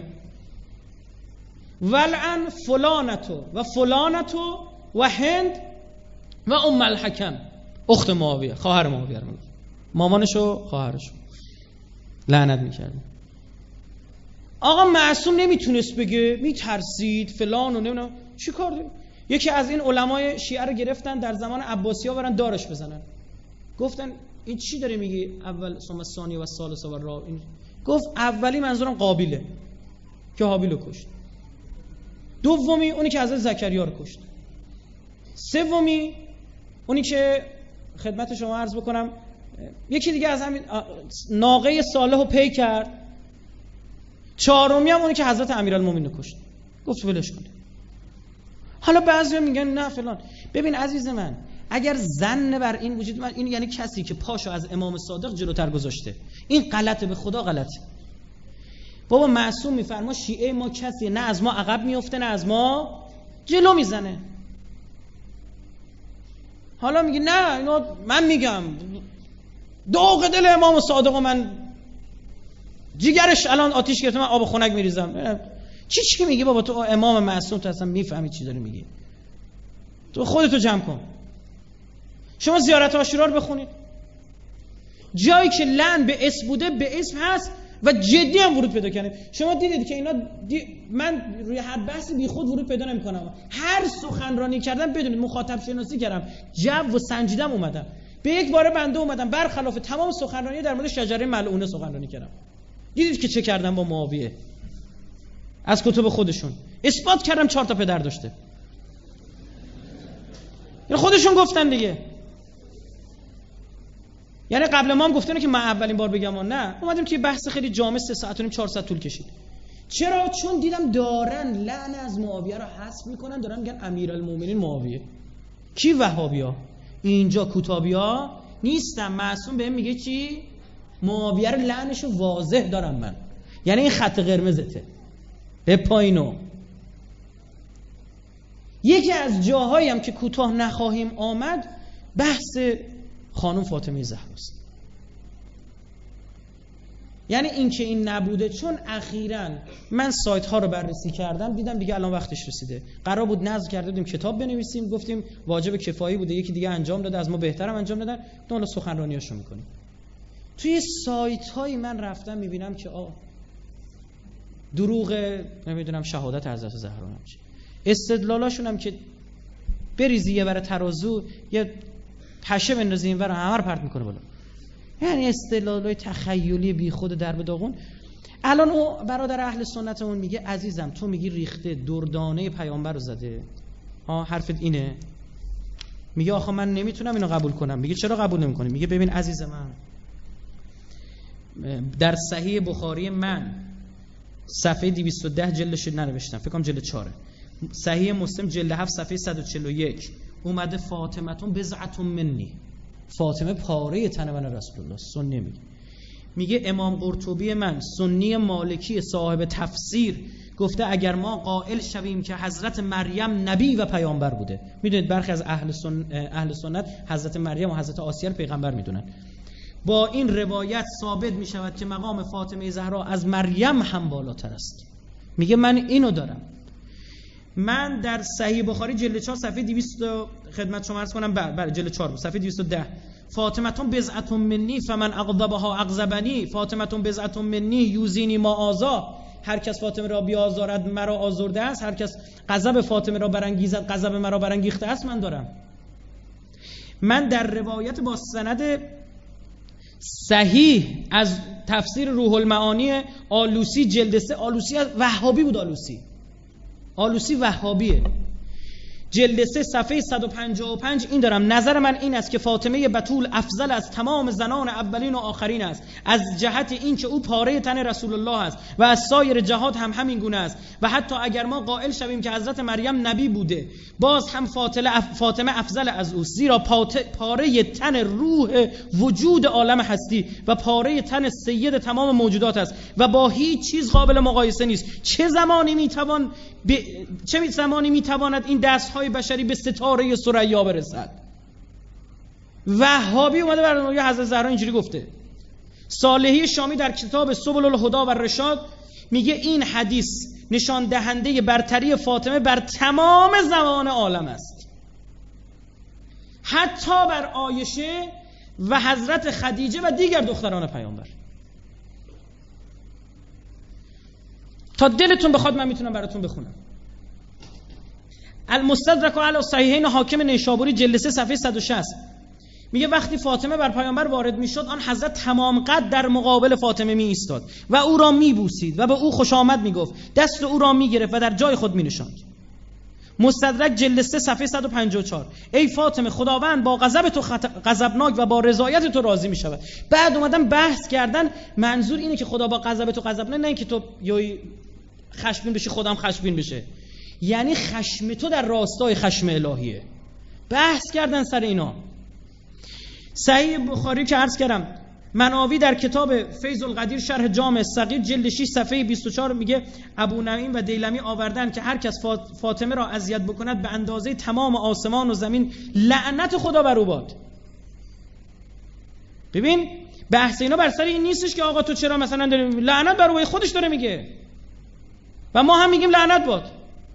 Speaker 2: ولعن فلانتو و فلانتو و هند و ام الحکم اخت معاویه، خواهر معاویه رو میگفت، مامانشو خواهرشو لعنت میکرد. آقا معصوم نمیتونست بگه، میترسید فلان و نمیدونم چی کار داریم. یکی از این علمای شیعه رو گرفتن در زمان عباسی‌ها برن دارش بزنن، گفتن این چی داره میگی اول ثم ثانی و ثالث و رابع؟ گفت اولی منظورم قابیله که حابیل رو کشت، دومی اونی که حضرت زکریا رو کشت، سومی اونی که خدمت شما عرض بکنم یکی دیگه از همین ناقه صالح رو پی کرد، چهارمی هم اونی که حضرت امیرالمومنین رو کشت. گفت ولش کنید. حالا بعضیا میگن نه فلان. ببین عزیز من، اگر ظن بر این وجود من، این یعنی کسی که پاشو از امام صادق جلوتر گذاشته، این غلطه، به خدا غلطه. بابا معصوم میفرما شیعه ما کسی نه از ما عقب میفته نه از ما جلو میزنه. حالا میگه نه اینو من میگم دوغ دل امام صادق و من جیگرش الان آتیش گرفته من آب خنک میریزم. چی میگی بابا؟ تو امام معصوم، تو اصلا میفهمی چی داری میگی؟ تو خودتو جمع کن. شما زیارت عاشورا رو بخونید، جایی که لعن به اسم بوده به اسم هست و جدی هم ورود پیدا کنه. شما دیدید که اینا من روی هر بحثی بی خود ورود پیدا نمی‌کنم. هر سخنرانی کردم بدونید مخاطب شناسی کردم، جو و سنجیدم اومدم. به یک بار بنده اومدم برخلاف تمام سخنرانی در مورد شجره ملعونه سخنرانی کردم. دیدید که چه کردم با معاویه؟ از کتب خودشون اثبات کردم 4 تا پدر داشته. یعنی خودشون گفتن دیگه. یعنی قبل ما هم گفتن که من اولین بار بگم نه، اومدیم توی بحث خیلی جامع 3 ساعت و نیم 4 ساعت طول کشید. چرا؟ چون دیدم دارن لعن از معاویه رو حذف میکنن، دارن میگن امیرالمومنین معاویه. کی؟ وهابیا. اینجا کتابیا نیستم. معصوم بهم میگه چی؟ معاویه رو لعنشو واضح دارم من. یعنی این خط قرمزته به پایینو. یکی از جاهایی هم که کوتاه نخواهیم آمد بحث خانم فاطمه زهراست. یعنی این که این نبوده، چون اخیراً من سایت ها رو بررسی کردم دیدم دیگه الان وقتش رسیده. قرار بود نظر کرده بودیم کتاب بنویسیم، گفتیم واجب کفایی بوده، یکی دیگه انجام داده، از ما بهترم انجام دادن، حالا سخنرانیاشو میکنیم. توی سایت هایی من رفتم میبینم که دروغ نمیدونم شهادت حضرت زهرا نمیشه، استدلالاشون هم که بریزی یه بره ترازو یه پشه بندازی این ور همه رو پرت میکنه بالا. یعنی استدلالای تخیلی بی خود درب داغون. الان او برادر اهل سنتمون میگه عزیزم تو میگی ریخته دردانه پیامبر رو زده. حرفت اینه؟ میگه آخه من نمیتونم اینو قبول کنم. میگه چرا قبول نمیکنی؟ میگه ببین عزیز من، در صحیح بخاری من صفحه 210 جلدش ننوشتم، فکر کنم جلد 4، صحیح مسلم جلد 7 صفحه 141 اومده فاطمه بضعة منی، فاطمه پاره تن من رسول الله. سنی میگه امام قرطبی من سنی مالکی صاحب تفسیر گفته اگر ما قائل شویم که حضرت مریم نبی و پیامبر بوده، میدونید برخی از اهل سنت حضرت مریم و حضرت آسیه رو پیغمبر میدونن، با این روایت ثابت میشود که مقام فاطمه زهرا از مریم هم بالاتر است. میگه من اینو دارم. من در صحیح بخاری جلد 4 صفحه 200 خدمت شما عرض کنم، بله جلد 4 بود صفحه 210 فاطمه بضعة منی فمن اغضبها اغضبنی، فاطمه بضعة منی یوزینی ما آزا، هر کس فاطمه را بیازارد مرا آزرده است، هر کس غضب فاطمه را برانگیزد غضب مرا برانگیخته است. من دارم. من در روایت با سند صحیح از تفسیر روح المعانی آلوسی جلد 3، آلوسی وهابی بود، آلوسی وهابیه، جلد 3 صفحه 155 این دارم. نظر من این است که فاطمه بتول افضل از تمام زنان اولین و آخرین است، از جهت این که او پاره تن رسول الله است و از سایر جهات هم همین گونه است، و حتی اگر ما قائل شویم که حضرت مریم نبی بوده باز هم فاطمه افضل از او، زیرا پاره تن روح وجود عالم هستی و پاره تن سید تمام موجودات است و با هیچ چیز قابل مقایسه نیست. چه زمانی میتواند این دستهای بشری به ستاره ثریا برسد؟ وهابی اومده برای حضرت زهرا اینجوری گفته. صالحی شامی در کتاب سبل الهدی و رشاد میگه این حدیث نشان دهنده برتری فاطمه بر تمام زمان عالم است، حتی بر عایشه و حضرت خدیجه و دیگر دختران پیامبر. تا دلتون بخواد من میتونم براتون بخونم. المستدرک علی الصحیحین حاکم نیشابوری جلد 3 صفحه 160 میگه وقتی فاطمه بر پیامبر وارد میشد آن حضرت تمام قد در مقابل فاطمه می ایستاد و او را می بوسید و به او خوش آمد میگفت، دست او را می گرفت و در جای خود می نشاند. مستدرک جلد 3 صفحه 154 ای فاطمه خداوند با غضب تو غضبناک و با رضایت تو راضی می شود. بعد اومدن بحث کردن منظور اینه که خدا با غضب تو غضبناک، نه اینکه تو یوی خشمگین بشی خودم خشمگین بشه، یعنی خشم تو در راستای خشم الهیه. بحث کردن سر اینا. صحیح بخاری که عرض کردم مناوی در کتاب فیض القدیر شرح جامع صغیر جلد 6 صفحه 24 میگه ابو نعیم و دیلمی آوردن که هر کس فاطمه را اذیت بکند به اندازه تمام آسمان و زمین لعنت خدا بر او باد. ببین بحث اینا بر سر این نیستش که آقا تو چرا مثلا داری لعنت بر او، خودش داره میگه و ما هم میگیم لعنت باد.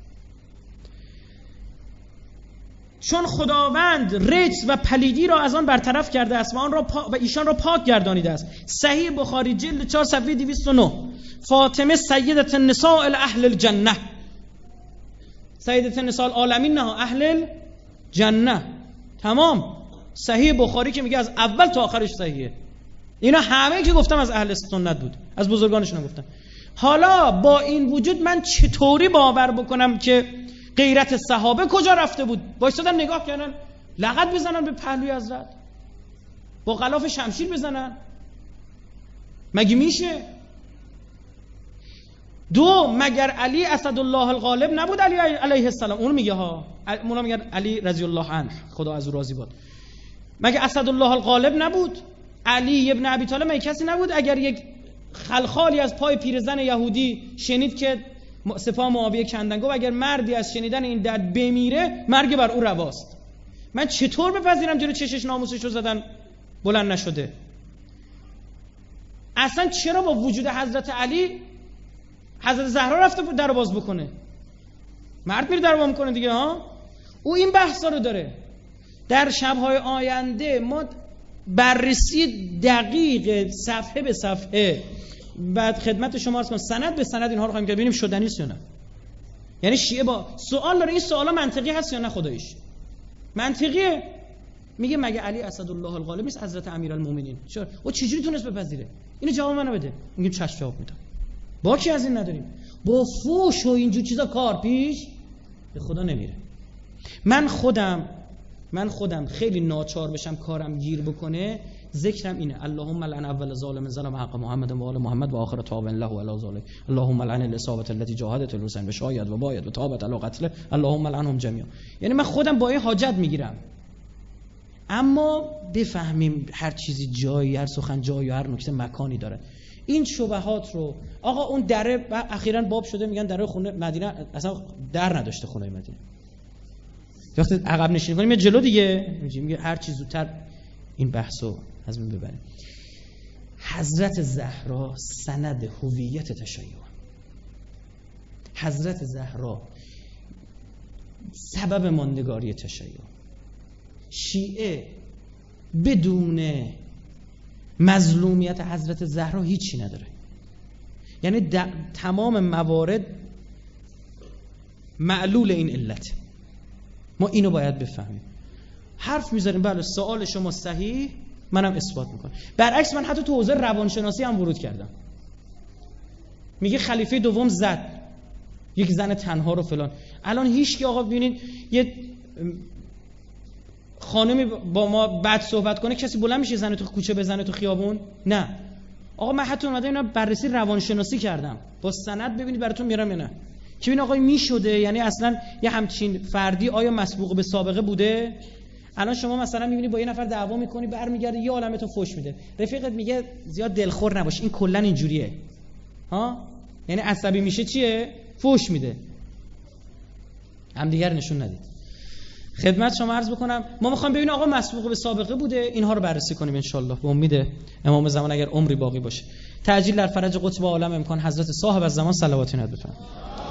Speaker 2: چون خداوند رجس و پلیدی را از آن برطرف کرده است و آن را و ایشان را پاک گردانیده است. صحیح بخاری جلد 4 صفحه 209 فاطمه سیدت النساء اهل الجنه، سیدت النساء العالمین نه اهل الجنه. تمام صحیح بخاری که میگه از اول تا آخرش صحیحه. اینا همه که گفتم از اهل سنت بود، از بزرگانشون گفتم. حالا با این وجود من چطوری باور بکنم که غیرت صحابه کجا رفته بود؟ وایسادن نگاه کردن لغت بزنن به پهلوی حضرت، با غلاف شمشیر بزنن؟ مگه میشه؟ دو، مگر علی اسدالله الغالب نبود؟ علی علیه السلام اون میگه ها، مولا میگن علی رضی الله عنه خدا از او راضی باد. مگه اسدالله الغالب نبود؟ علی ابن ابی طالب مگه کسی نبود اگر یک خلخالی از پای پیرزن یهودی شنید که سپاه معاویه کندن، گفت اگر مردی از شنیدن این درد بمیره مرگ بر او رواست. من چطور بپذیرم جلوی چشش ناموسش رو زدن بلند نشده؟ اصلا چرا با وجود حضرت علی حضرت زهرا رفته بود در باز بکنه؟ مرد میره در باز میکنه دیگه ها. او این بحثا رو داره. در شب‌های آینده ما بررسی دقیق صفحه به صفحه بعد خدمت شما عرض کنم سند به سند اینها رو خواهیم که ببینیم شدنی است یا نه. یعنی شیعه با سوال داره این سوالا منطقی هست یا نه؟ خداییش منطقیه. میگه مگه علی اسدالله الغالب نیست حضرت امیرالمومنین؟ چرا او چجوری تونست بپذیره؟ اینو جواب منو بده. میگیم چشم جواب میدم. با کی از این نداریم؟ با فوش و اینجور چیزا کار پیش به خدا نمیره. من خودم خیلی ناچار بشم کارم گیر بکنه ذکرم اینه اللهم لعن اول ظالم ظلم حق محمد و آل محمد و آخر تاب الله و علی ذلک اللهم لعن الاصابه التي جاهدت الحسین و شاید و باید و تابت علی قتله اللهم لعنهم جميعا. یعنی من خودم با این حاجت میگیرم، اما بفهمیم هر چیزی جایی، هر سخن جایی، هر نکته مکانی داره. این شبهات رو آقا اون دره اخیراً باب شده میگن دره خونه مدینه اصلا در نداشته، خونه مدینه وقتی عقب نشینی کنیم جلو دیگه میگه هر چیز زودتر این بحثو از من ببریم. حضرت زهرا سند هویت تشیع، حضرت زهرا سبب ماندگاری تشیع. شیعه بدون مظلومیت حضرت زهرا هیچی نداره. یعنی تمام موارد معلول این علت. ما اینو باید بفهمیم. حرف میذاریم بله سوال شما صحیح، منم اثبات میکنم. برعکس من حتی تو حوزه روانشناسی هم ورود کردم. میگه خلیفه دوم زد یک زن تنها رو فلان. الان هیچ کی آقا ببینید یه خانمی با ما بد صحبت کنه کسی بلند میشه زنه تو کوچه بزنه تو خیابون؟ نه. آقا من حتی اومدم اینا بررسی روانشناسی کردم با سند، ببینید براتون میارم یا نه که این آقای میشده. یعنی اصلا یه همچین فردی آیا مسبوق به سابقه بوده؟ الان شما مثلا میبینی با یه نفر دعوا میکنی برمیگرده یه عالمه تو فوش میده، رفیقت میگه زیاد دلخور نباش این کلا اینجوریه ها، یعنی عصبی میشه چیه؟ فوش میده. همدیگر نشون ندید. خدمت شما عرض بکنم ما میخوایم ببینیم آقا مسبوق به سابقه بوده، اینها رو بررسی کنیم ان شاء الله به امید امام زمان اگر عمری باقی باشه. تعجیل در فرج قطب عالم امکان حضرت صاحب الزمان صلوات و بفرمایید.